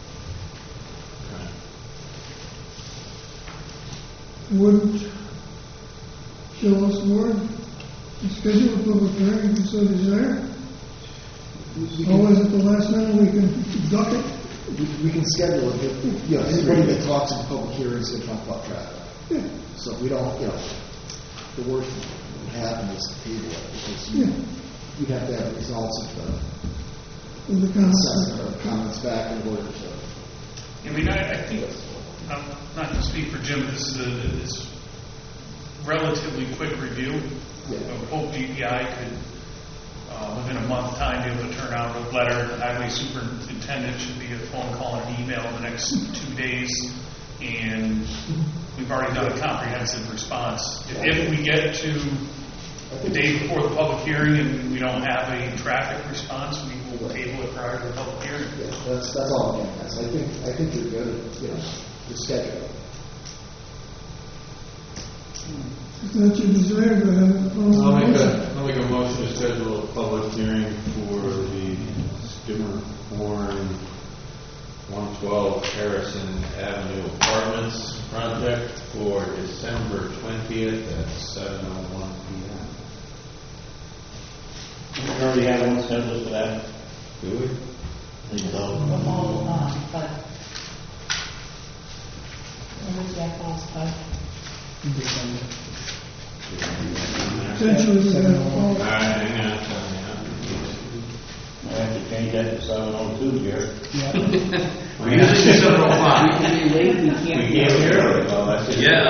Wouldn't show us more, schedule a public hearing if you so desire. Always at the last minute, we can duck it. We can schedule it, but, anybody that talks in public hearings can talk about traffic. Yeah. So we don't, the worst that would happen is to table it, because Yeah. you'd have to have results of With the the comments. assessment or comments back in order to. I mean, I think, I'm not to speak for Jim, but this is a relatively quick review. Yeah. I hope GPI could, within a month time, be able to turn out a letter. The highway superintendent should be a phone call and an email in the next 2 days. And we've already done a comprehensive response. If we get to the day before the public hearing and we don't have a traffic response, we will table it prior to the public hearing. Yeah, that's all I'm asking. I think you're good, to schedule it. If that's your desire, go ahead and follow I'll the motion. make a motion to schedule a public hearing for the Skimmer Horn 112 Harrison Avenue Apartments project for December 20th at 7:01 p.m. We already have one scheduled for that. Do we? I think so. But where's that falls, but Essentially, we have All all, right, hang on. I have to change that to 7:02 here. We usually do 7:05. We can be late, we We can't can't be hear early. it. Well, that's it. Yeah,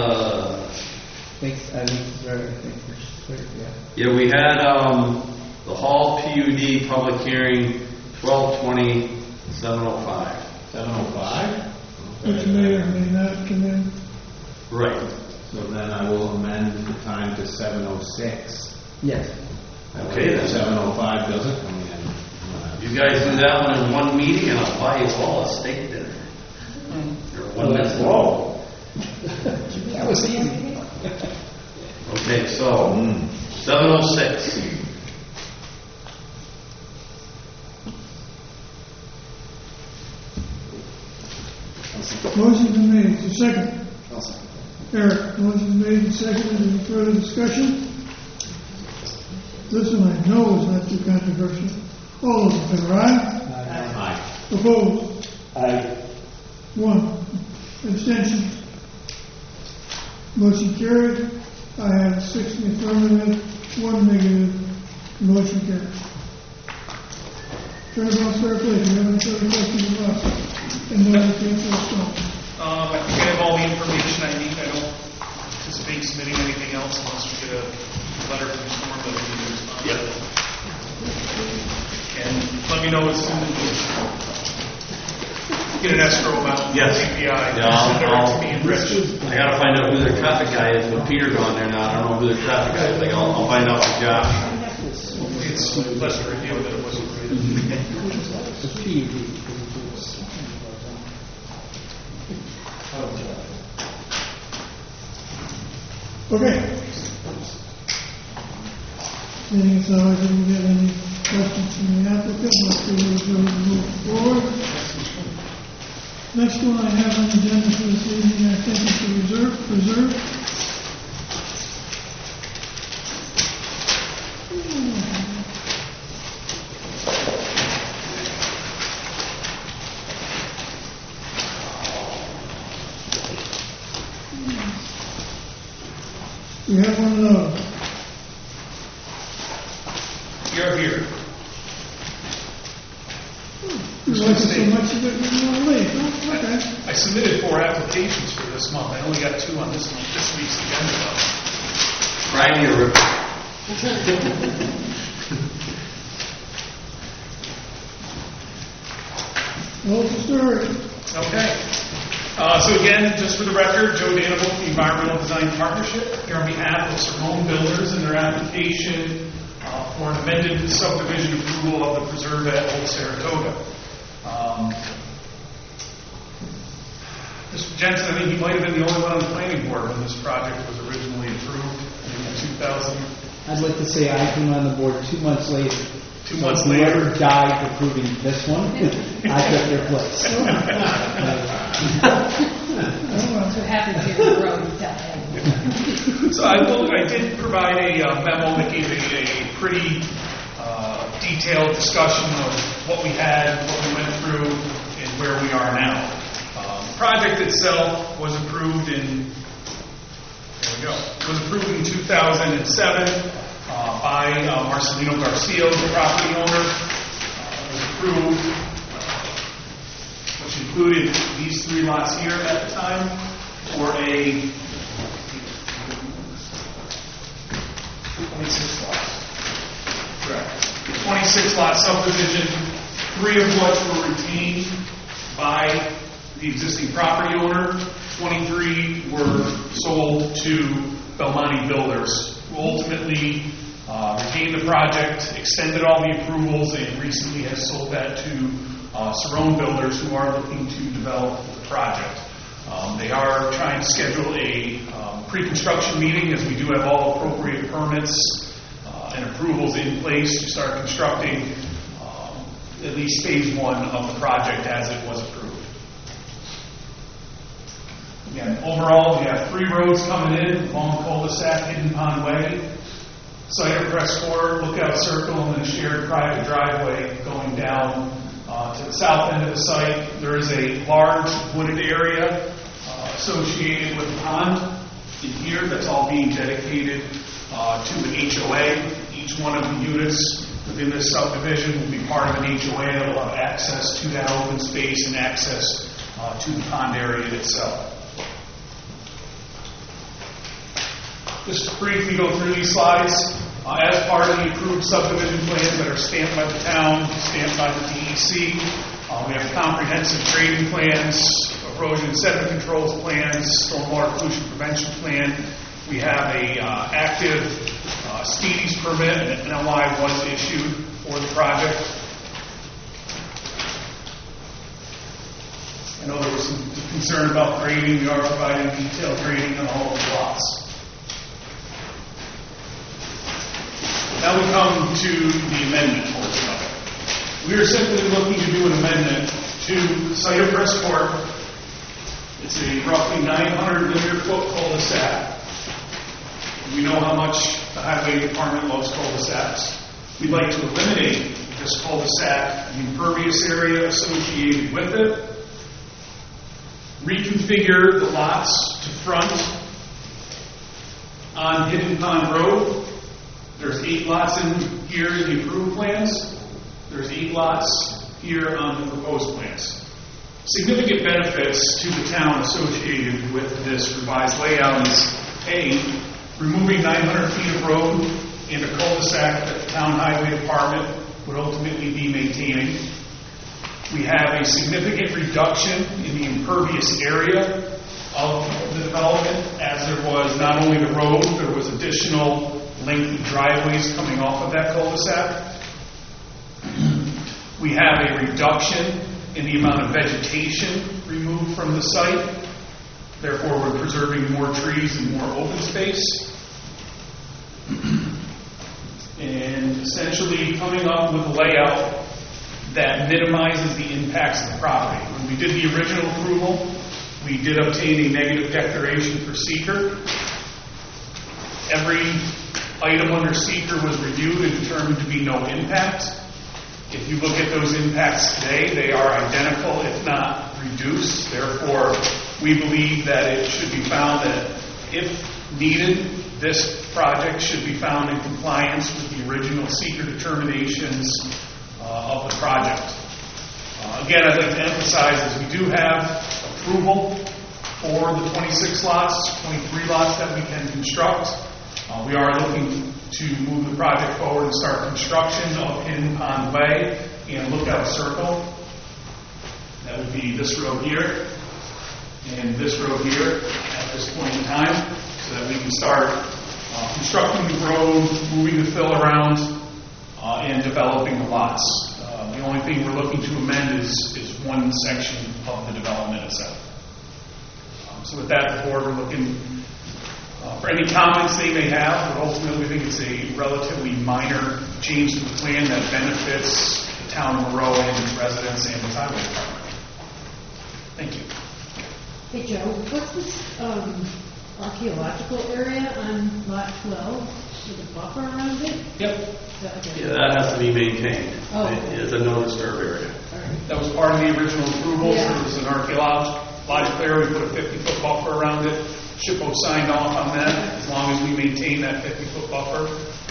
I think we're clear, yeah. yeah, we had the Hall PUD public hearing 12/20, 7:05. 7:05? which may or may not come in. Right. So then I will amend the time to 7:06. Yes. Okay, then. 7:05 doesn't come in. You guys do that one in one meeting, and I'll buy you all a steak dinner. Or one minute. Whoa. That was easy. Okay, so 7:06. Motion's been made, is there a second? I'll second Eric, motion's made and seconded, any further discussion? This one I know is not too controversial. All those in favor, aye? Aye. Opposed? I, 1. Abstentions? Motion carried. I have 6 in the affirmative, 1 negative. Motion carried. Turnabout Square, please, do you have any further questions of us? And no other council stone. I think I have all the information I need. I don't anticipate submitting anything else unless we get a letter from Storm that we need to respond. Yep. And let me know as soon as we get an escrow amount. Yes. CPI. Yeah, Send it to me and Rich. I gotta find out who their traffic guy is, but Peter's on there now, I don't know who their traffic guy is, like, I'll find out from Josh. Hopefully it's less of a deal than it was with Okay. Seeing as though I didn't get any questions from the applicant, let's go to move forward. Next one I have on the agenda for this evening, I think is the preserve. We have one of those. You're here. You like it so much that you want to leave, huh? Okay. I submitted 4 applications for this month. I only got 2 on this week's agenda though. Right here, Rip. What's the story? Okay. So again, just for the record, Joe Danable, the Environmental Design Partnership, here on behalf of Simone Builders and their application for an amended subdivision approval of the preserve at Old Saratoga. Mr. Jensen, I think he might have been the only one on the planning board when this project was originally approved in 2000. I'd like to say I came on the board 2 months later. 2 months later. Whoever died approving this one, I took their place. That's what happens here on the road, you die. So I did provide a memo that gave a pretty detailed discussion of what we had, what we went through, and where we are now. The project itself was approved in 2007 by Marcelino Garcia, the property owner. It was approved, which included these 3 lots here at the time, for a 26 lots. Correct. 26 lot subdivision, 3 of which were retained by the existing property owner. 23 were sold to Belmonte Builders, who ultimately retained the project, extended all the approvals, and recently has sold that to Cerrone Builders, who are looking to develop the project. They are trying to schedule a pre-construction meeting, as we do have all appropriate permits and approvals in place to start constructing at least phase 1 of the project as it was approved. Again, overall, we have 3 roads coming in: Long Cul-de-sac, Hidden Pond Way, Cider Press Court, Lookout Circle, and then a shared private driveway going down to the south end of the site. There is a large wooded area associated with the pond in here that's all being dedicated to an HOA. Each one of the units within this subdivision will be part of an HOA that will have access to that open space and access to the pond area itself. Just to briefly go through these slides. As part of the approved subdivision plans that are stamped by the town, stamped by the DEC, we have comprehensive grading plans, erosion and sediment controls plans, stormwater pollution prevention plan. We have a active speedies permit, and an LI was issued for the project. I know there was some concern about grading. We are providing detailed grading on all of the lots. Now we come to the amendment portion of it. We are simply looking to do an amendment to Cider Press Court. It's a roughly 900 linear foot cul-de-sac. We know how much the highway department loves cul-de-sacs. We'd like to eliminate this cul-de-sac, the impervious area associated with it, reconfigure the lots to front on Hidden Pond Road. There's 8 lots in here in the approved plans. There's 8 lots here on the proposed plans. Significant benefits to the town associated with this revised layout is A, removing 900 feet of road and a cul-de-sac that the town highway department would ultimately be maintaining. We have a significant reduction in the impervious area of the development, as there was not only the road, there was additional lengthy driveways coming off of that cul-de-sac. We have a reduction in the amount of vegetation removed from the site. Therefore, we're preserving more trees and more open space. And essentially coming up with a layout that minimizes the impacts of the property. When we did the original approval, we did obtain a negative declaration for seeker. Every item under seeker was reviewed and determined to be no impact. If you look at those impacts today, they are identical, if not reduced. Therefore, we believe that it should be found that if needed, this project should be found in compliance with the original seeker determinations of the project. Again, I'd like to emphasize is we do have approval for the 26 lots, 23 lots that we can construct. We are looking to move the project forward and start construction of Hidden Pond Way and Lookout Circle. That would be this road here and this road here at this point in time, so that we can start constructing the road, moving the fill around, and developing the lots. The only thing we're looking to amend is one section of the development itself. So with that, the board, we're looking for any comments they may have, but ultimately we think it's a relatively minor change to the plan that benefits the town of Monroe and its residents and its highway department. Thank you. Hey Joe, what's this archaeological area on lot 12 with a buffer around it? Yep. Yeah, that has to be maintained. Oh. It's a no disturb area. That was part of the original approvals. Yeah. There was an archaeological area. We put a 50-foot buffer around it. SHPO signed off on that, as long as we maintain that 50-foot buffer.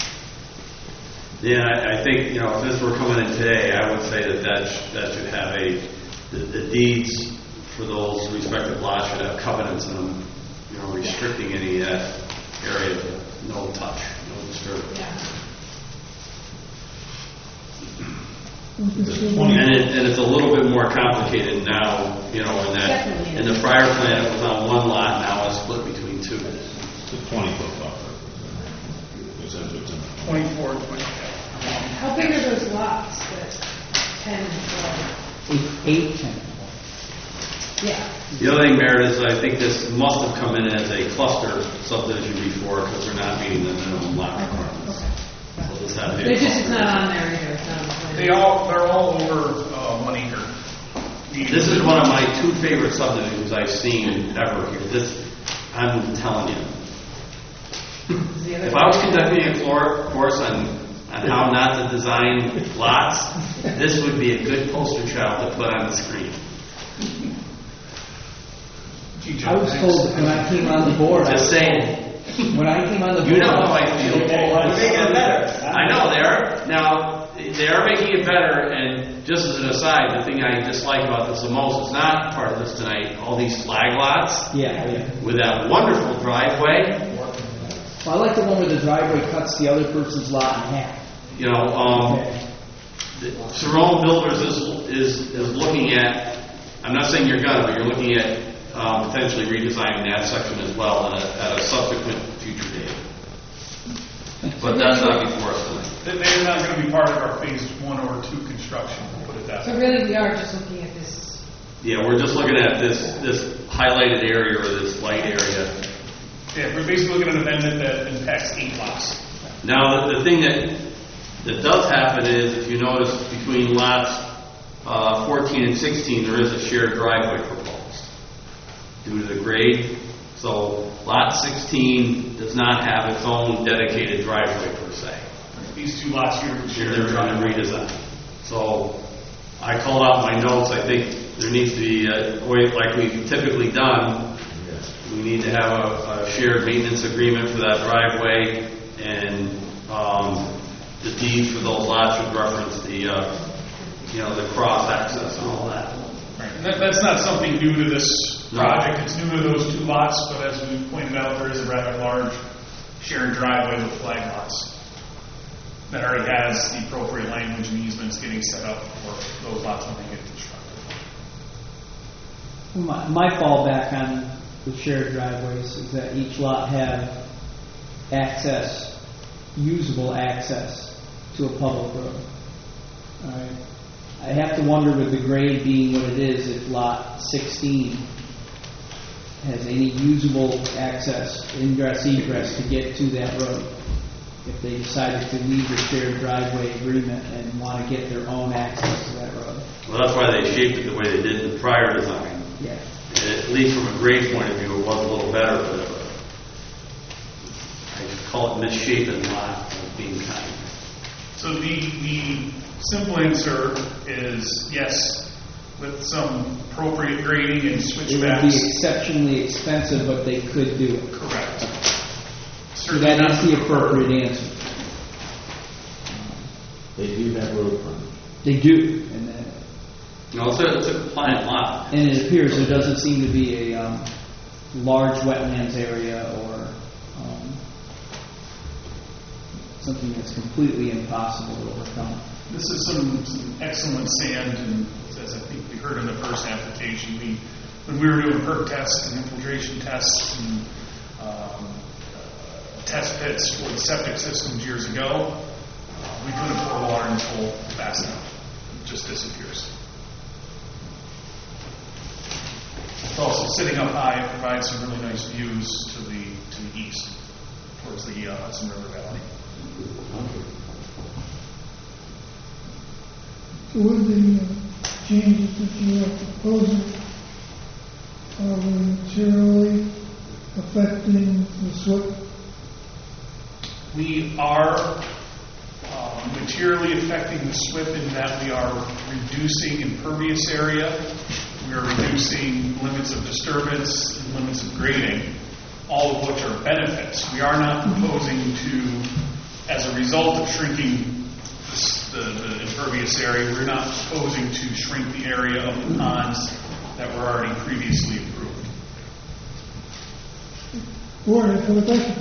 Yeah, I think, if this were coming in today, I would say that should have the deeds for those respective lots should have covenants in them, restricting any of that area to no touch, no disturb. Yeah. And it's a little bit more complicated now, in that in the prior plan it was on one lot, now it's split between two. It's a 20-foot buffer. Is that what's in it? 24, 25. How big are those lots, the 10 and 12? 8, 10. Yeah. The other thing, Meredith, is I think this must have come in as a cluster subdivision before because they're not meeting the minimum lot requirements. Okay. So this had to be a They're just, it's cluster. not on there either. It's not on the plan. They're all over 1 acre. This is one of my 2 favorite subdivisions I've seen ever here. I'm telling you. If I was conducting a course on how not to design lots, this would be a good poster child to put on the screen. I was told that when I came on the board. Just saying. When I came on the board. You know how I feel. We're making it better. I know they are. Now, they are making it better, and just as an aside, the thing I dislike about this the most is not part of this tonight, all these flag lots. Yeah. With that wonderful driveway. Well, I like the one where the driveway cuts the other person's lot in half. Cerrone Builders is looking at, I'm not saying you're gonna, but you're looking at potentially redesigning that section as well at a subsequent future date. But that's not before us tonight. They're not going to be part of our phase 1 or 2 construction, we'll put it that So way. really, we are just looking at this. Yeah, we're just looking at this highlighted area or this light area. Yeah, we're basically looking at an amendment that impacts 8 lots. Now, the thing that does happen is, if you notice, between lots 14 and 16, there is a shared driveway proposed due to the grade. So lot 16 does not have its own dedicated driveway per se. These 2 lots here would share They're their trying to driveway. redesign. So I called out my notes. I think there needs to be, like we've typically done, we need to have a shared maintenance agreement for that driveway, and the deed for those lots should reference the cross access and all that. Right. And that's not something new to this project. It's new to those 2 lots, but as we pointed out, there is a rather large shared driveway with flag lots that already has the appropriate language and easements getting set up for those lots when they get constructed. My fallback on the shared driveways is that each lot have access, usable access to a public road. All right. I have to wonder, with the grade being what it is, if lot 16 has any usable access, ingress, egress to get to that road. If they decided to leave the shared driveway agreement and want to get their own access to that road. Well, that's why they shaped it the way they did in the prior design. Yeah. And at least from a grade point of view, it was a little better, but I call it misshapen lot, being kind. So the simple answer is yes, with some appropriate grading and It would be switchbacks. exceptionally expensive, but they could do it. Correct. So that is the appropriate answer. They do have road frontage. They do, and then, No, it's a compliant lot. and it appears there doesn't seem to be a large wetlands area or something that's completely impossible to overcome. This is some excellent sand, and as I think we heard in the first application, when we were doing perk tests and infiltration tests and test pits for the septic systems years ago, we couldn't pour water in this hole fast enough. It just disappears. It's also sitting up high. It provides some really nice views to the east, towards the Hudson River Valley. So with the changes that you are proposing, are we materially affecting the SWIP? We are materially affecting the SWIP in that we are reducing impervious area, we are reducing limits of disturbance and limits of grading, all of which are benefits. We are not proposing to, as a result of shrinking the impervious area, we're not proposing to shrink the area of the ponds that were already previously approved. Board, any further questions?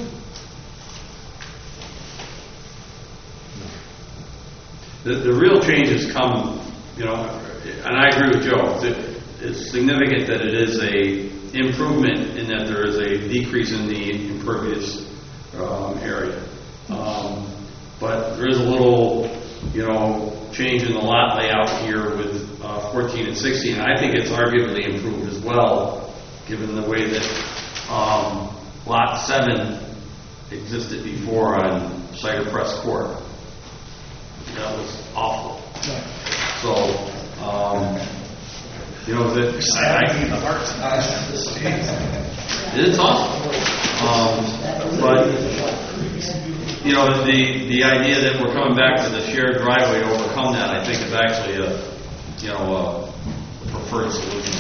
The real changes come, and I agree with Joe. It's significant that it is a improvement in that there is a decrease in the impervious area. But there is a little, change in the lot layout here with 14 and 16. And I think it's arguably improved as well, given the way that lot 7 existed before on Cider Press Court. That was awful. So, Sagging the heart. It's awful. But the idea that we're coming back to the shared driveway to overcome that, I think, is actually a preferred solution.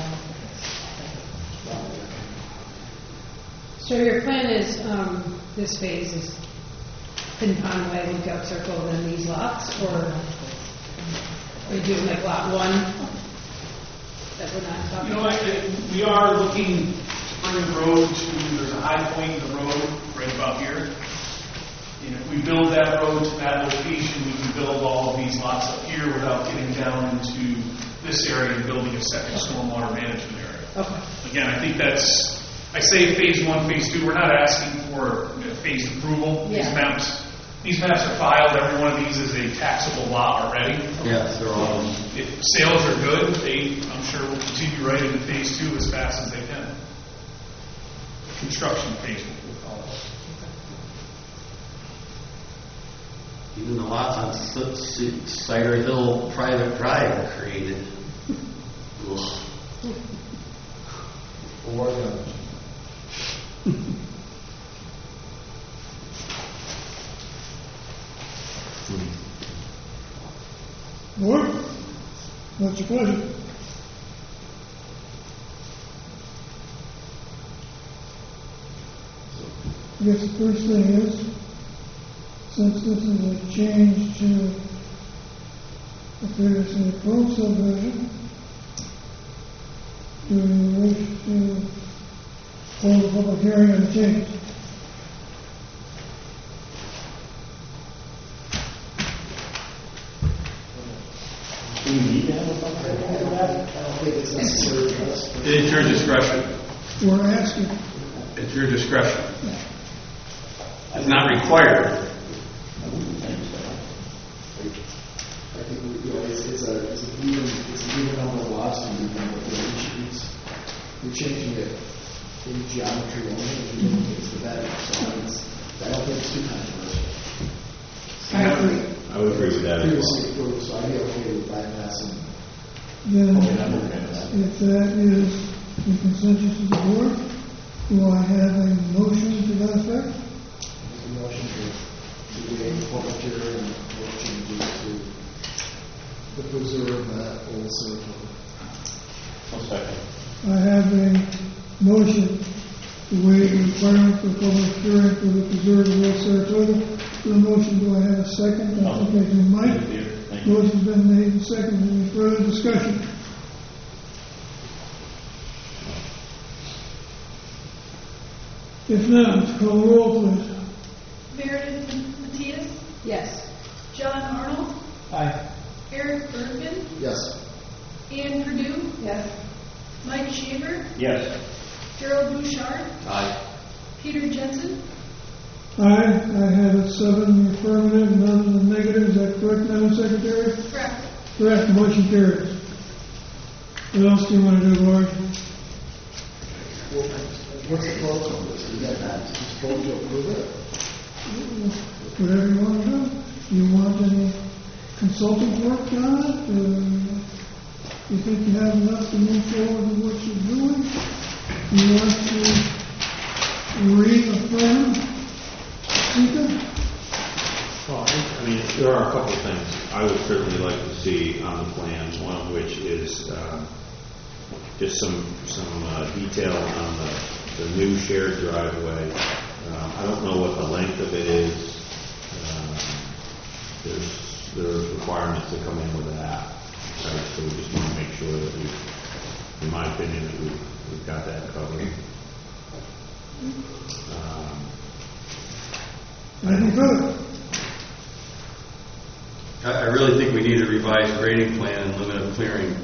So your plan is, this phase is Pin Pond Way, Lookout Circle, then these lots, or are you doing like lot 1 that we're not talking about? We are looking to bring the road there's a high point in the road right about here. And if we build that road to that location, we can build all of these lots up here without getting down into this area and building a second stormwater management area. Okay. Again, I think I say phase 1, phase 2, we're not asking for phased approval. Yeah. These maps are filed. Every one of these is a taxable lot already. Yes, they're all. If sales are good, I'm sure will continue right into phase 2 as fast as they can. Construction phase, we'll call it. Even the lots on Cider Hill Private Drive are created. Board, what's your pleasure? I guess the first thing is, since this is a change to a previously approved subdivision, do you wish to hold a public hearing on the change? don't think it's necessary for us. It's your discretion. We're asking. It's your discretion. It's not required. I think it's a even number of lots, and you're changing it in geometry only, if you think it's the better. So I don't think it's too controversial. I agree. I would agree with that as well. Previously approved, so I'd be okay with bypassing. Then, Okay, I'm okay with that. if that is the consensus of the board, do I have a motion to that effect? Make a motion to waive the public hearing and make changes to preserve that old Saratoga. One second. I have a motion to waive the requirement for public hearing for the preserve of Old Saratoga. For the motion, do I have a second? That's okay, to Mike. Thank you. Motion's been made and seconded. Any further discussion? If not, call the roll, please. Meredith Matias, Yes. John Arnold, Aye. Eric Bergman, Yes. Ann Purdue, Yes. Mike Shaver, Yes. Gerald Bouchard, Aye. Peter Jensen, Aye, I have it 7 in the affirmative, none in the negative. Is that correct, Madam Secretary? correct. Correct, motion carries. What else do you want to do, Lord? Well, what's the vote on this? You got that? Just vote to approve it? Whatever you want to do. You want any consulting work on it? You think you have enough to move forward with what you're doing? You want to reaffirm? Ethan? Well, I mean, there are a couple of things I would certainly like to see on the plans, one of which is just some detail on the new shared driveway. I don't know what the length of it is. There's requirements that come in with that. Right? So we just want to make sure that in my opinion, that we've got that covered. Anything further? I really think we need a revised grading plan and limit of clearing.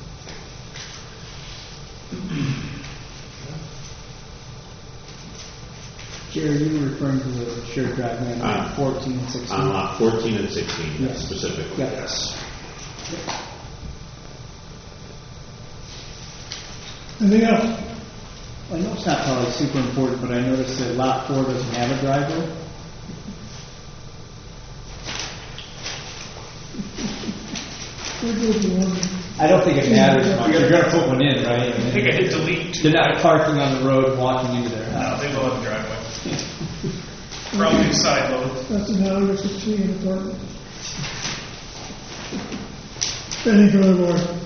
Jerry, you were referring to the shared driveway on 14 and 16. On lot 14 and 16, Yes. specifically. Yep. Yes. Anything else? I know it's not probably super important, but I noticed that lot 4 doesn't have a driveway. We're good for one. I don't think it matters much. You're going to put one in, right? I think I hit delete. They're not parking on the road, walking into their No, house. they will have a driveway. Probably side load. That's analogous to T in apartment. Any further, board?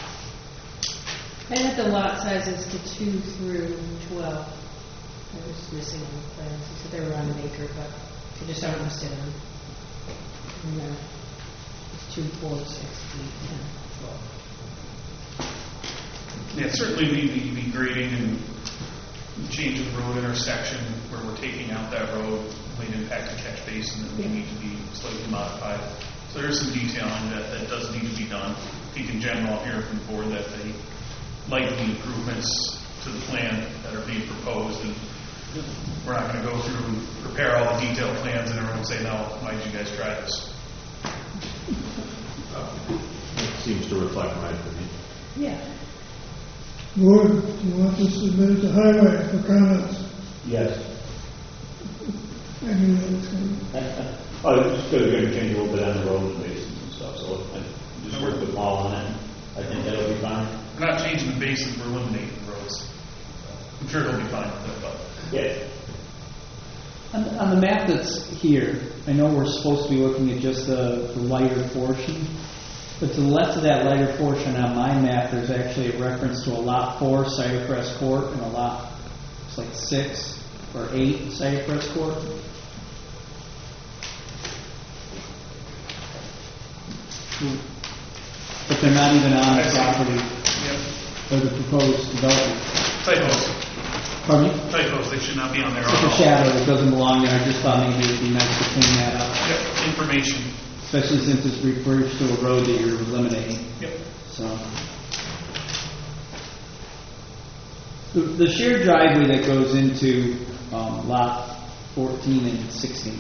I had the lot sizes to 2 through 12. I was missing on the plans. He said they were on an acre, but I just don't understand them. And then it's 2, 4, 6, 8, 10, 12. Yeah, certainly the grading and change of the road intersection where we're taking out that road might impact the catch basin that may need to be slightly modified. So there's some detailing that does need to be done. I think in general, I'm hearing from the board that they like the improvements to the plan that are being proposed, and we're not going to go through and prepare all the detailed plans and everyone say, no, why did you guys try this? It seems to reflect my opinion. Yeah. Board, do you want to submit it to highway for comments? Yes. I knew that was coming. Oh, it's just going to change a little bit on the road and basins and stuff, so I just work with Paul on it. I think that'll be fine. We're not changing the basin, we're eliminating the roads. I'm sure it'll be fine with that, but. Yeah. On the map that's here, I know we're supposed to be looking at just the lighter portion, but to the left of that lighter portion on my map, there's actually a reference to a lot 4 Cypress Court and a lot, it's like 6 or 8 Cypress Court. But they're not even on the property Yep. or the proposed development. Typos. Pardon me? Typos, they should not be on there It's at a all. shadow that doesn't belong there. I just thought maybe it'd be nice to clean that up. Yep, information. especially since it refers to a road that you're eliminating. Yep. So, the shared driveway that goes into lot 14 and 16,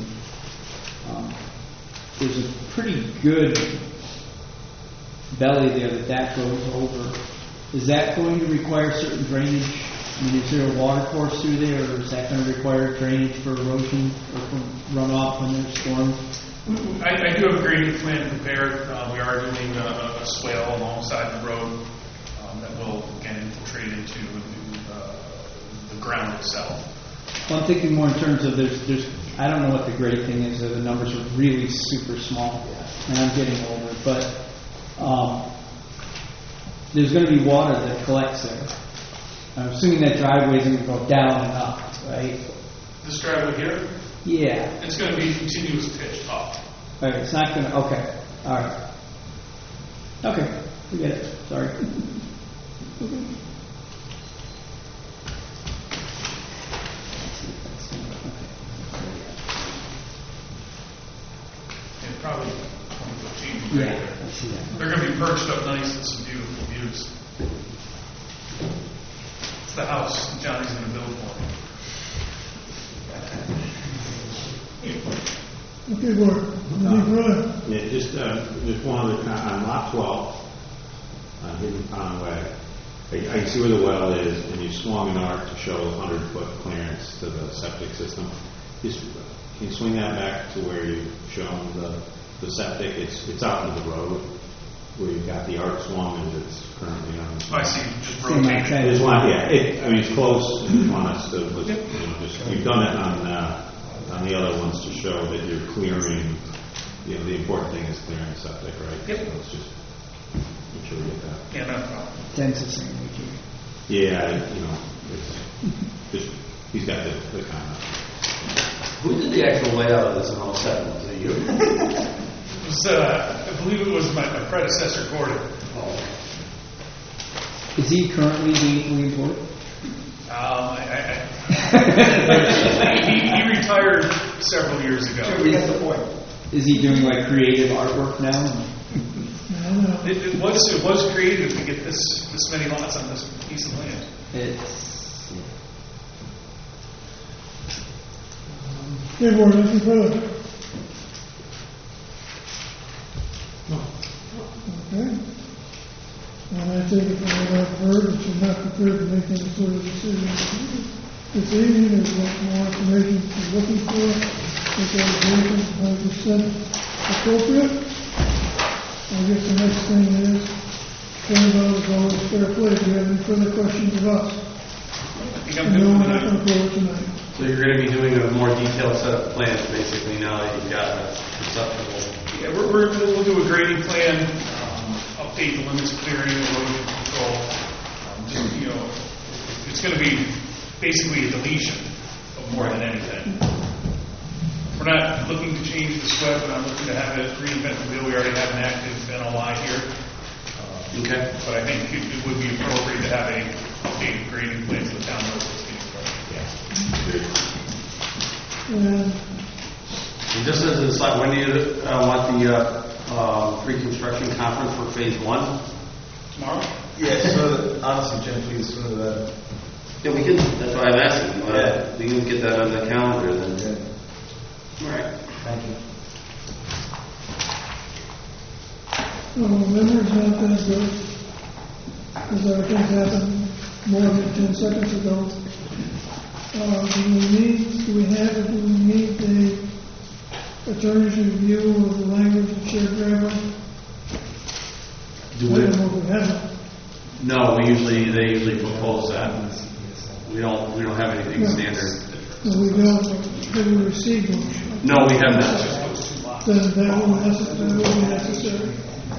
there's a pretty good belly there that goes over. Is that going to require certain drainage? I mean, is there a water course through there, or is that going to require drainage for erosion or from runoff when there's storms? I do have a grading plan prepared. We are doing a swale alongside the road that will, again, infiltrate into the ground itself. Well, I'm thinking more in terms of there's I don't know what the grade thing is. The numbers are really super small, and I'm getting older. But there's going to be water that collects there. I'm assuming that driveway is going to go down and up, right? This driveway here? Yeah. It's going to be continuous pitch up. All right, it's not going to. Okay. All right. Okay. Forget it. Sorry. Probably 2015. Yeah, I see that. They're going to be perched up nice with some beautiful views. It's the house that Johnny's going to build for me. Okay, Gord. Right. Yeah, just one other on lot 12 on Hidden Pond Way. I see where the well is, and you swung an arc to show a 100-foot clearance to the septic system. Just, can you swing that back to where you've shown the septic? It's out into the road where you've got the arc swung as it's currently on. I see. Just rotate. Just want, yeah. I mean, it's close. I just want us to, just you've done it on the other ones to show that you're clearing. The important thing is clearing septic, right? Yep. So let's just make sure we get that. Yeah, no problem. Tends to same week here. Yeah, it's just he's got the comment. Who did the actual layout of this in 07? Was it you? It was, I believe it was my predecessor, Gordon. Oh. Is he currently being employed? He retired several years ago. We got the point. Is he doing like creative artwork now? No. It was creative to get this many lots on this piece of land. It's Okay, Gord, anything further? Okay. And I take it from what I've heard that you're not prepared to make any sort of decision this evening. There's much more information you're looking for. If that is 100% appropriate. I guess the next thing is, $20 fair play. Do you have any further questions of us? I think I'm No, good we're for not going that. to go over tonight. So you're going to be doing a more detailed set of plans, basically, now that you've got a conceptual. Yeah, we'll do a grading plan, update the limits of clearing, erosion control. It's going to be basically a deletion of more than anything. We're not looking to change the SWEP, we're not looking to have it reinvent the wheel. We already have an active NOI here. Okay. But I think it would be appropriate to have a updated grading plan so the town knows what's being done. And And just as a side, when do you want the pre-construction conference for phase 1? Tomorrow? Yeah, so honestly, Jim, please, sooner than. Yeah, we can. That's why I'm asking. Yeah. We can get that on the calendar then. Yeah. All right. Thank you. memory's not that good, because other things happened more than 10 seconds ago. Do we need the attorney's review of the language of shared driveway? I don't know if we have it. No, they usually propose that. We don't have anything standard. No, we don't. Have we received one? No, we have not. Then that will be necessary.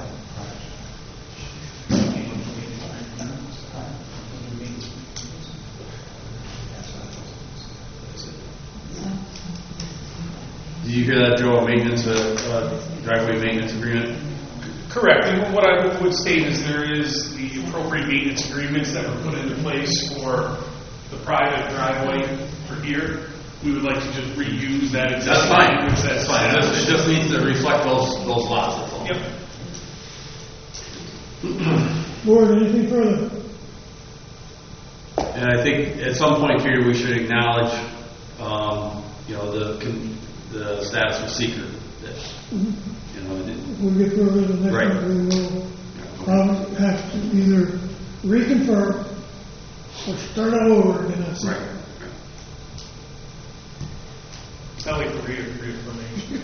Did you hear that, Joe? A maintenance, driveway maintenance agreement? Correct. And what I would state is there is the appropriate maintenance agreements that were put into place for the private driveway for here. we would like to just reuse that existing. That's fine, language that's fine, it just needs to reflect those lots, that's all. Yep. Board, anything further? And I think at some point, Peter, we should acknowledge, the status of seeker. That, If we get further to the next Right. one, we will have to either reconfirm or start all over again. That's it. Right. I like the reaffirmation.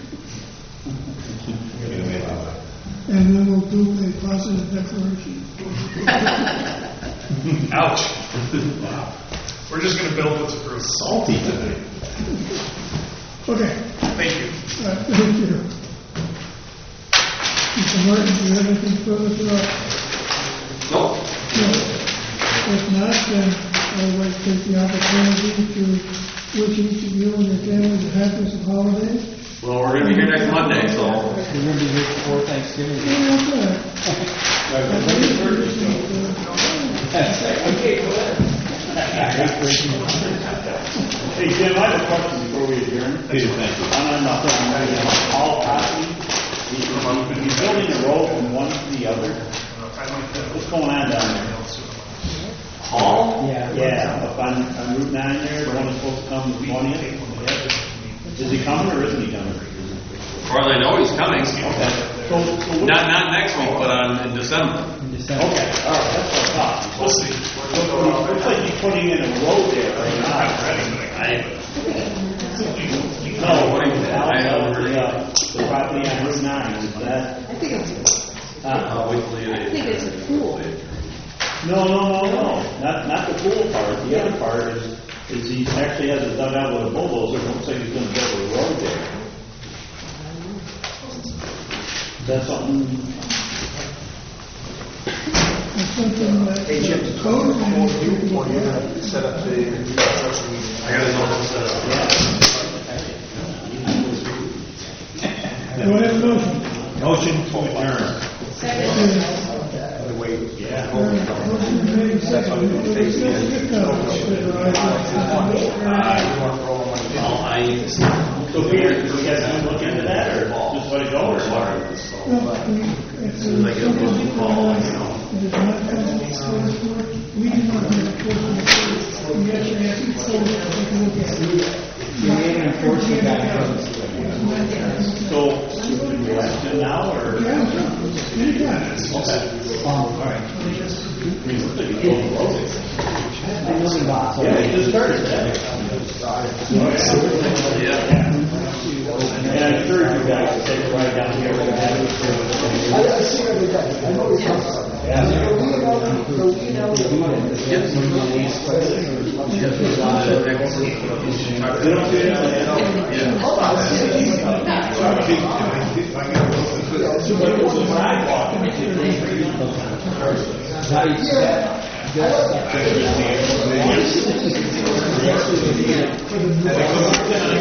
And then we'll do a positive declaration. Ouch. Wow. We're just going to build what's approved. Salty tonight. Okay, Thank you. thank you. Mr. Martin, do you have anything further for us? Nope. No. If not, then I would like to take the opportunity to wish each of you and your families the happiest of holidays. Well, we're gonna be here next Monday, so. We're going to be here before Thanksgiving. Yeah, that's all right. Okay, go ahead. Hey, Jim, I have a question before we adjourn. Peter, thank you. On all property, he's building a road from one to the other. What's going on down there? Hall? Yeah, up on Route 9 there, the one that's supposed to come the 20th. Is he coming or isn't he coming? As far as I know, he's coming. Okay. So Not next week, but in December. Okay, all right, that's what I thought. We'll see. Looks like he's putting in a road there right now. The property on Route 9, is that? I think it's, Wait till you. I think it's a pool. No. Not the pool part. The other part is he actually has it dug out with a bulldozer. It looks like he's going to build a road there. Is that something? It's something that the code Or you're going to set up the construction meeting. I gotta know what's set up. Do I have a motion? Motion to adjourn. Motion made, seconded. So Peter, do you guys want to look into that or just let it go or what? As soon as I get a phone call, it does not come before this board. We do not have a portion of we actually have to close it, take a look at it. You need an enforcement guy. So, should we ask him now or? Yeah, sure. Anytime. Okay. All right. I mean, looks like he's building a road. $1,000,000. Yeah, he just started that. And I encourage you guys to take a ride down here. We're gonna have it for I see it every day. I know it's coming. How do you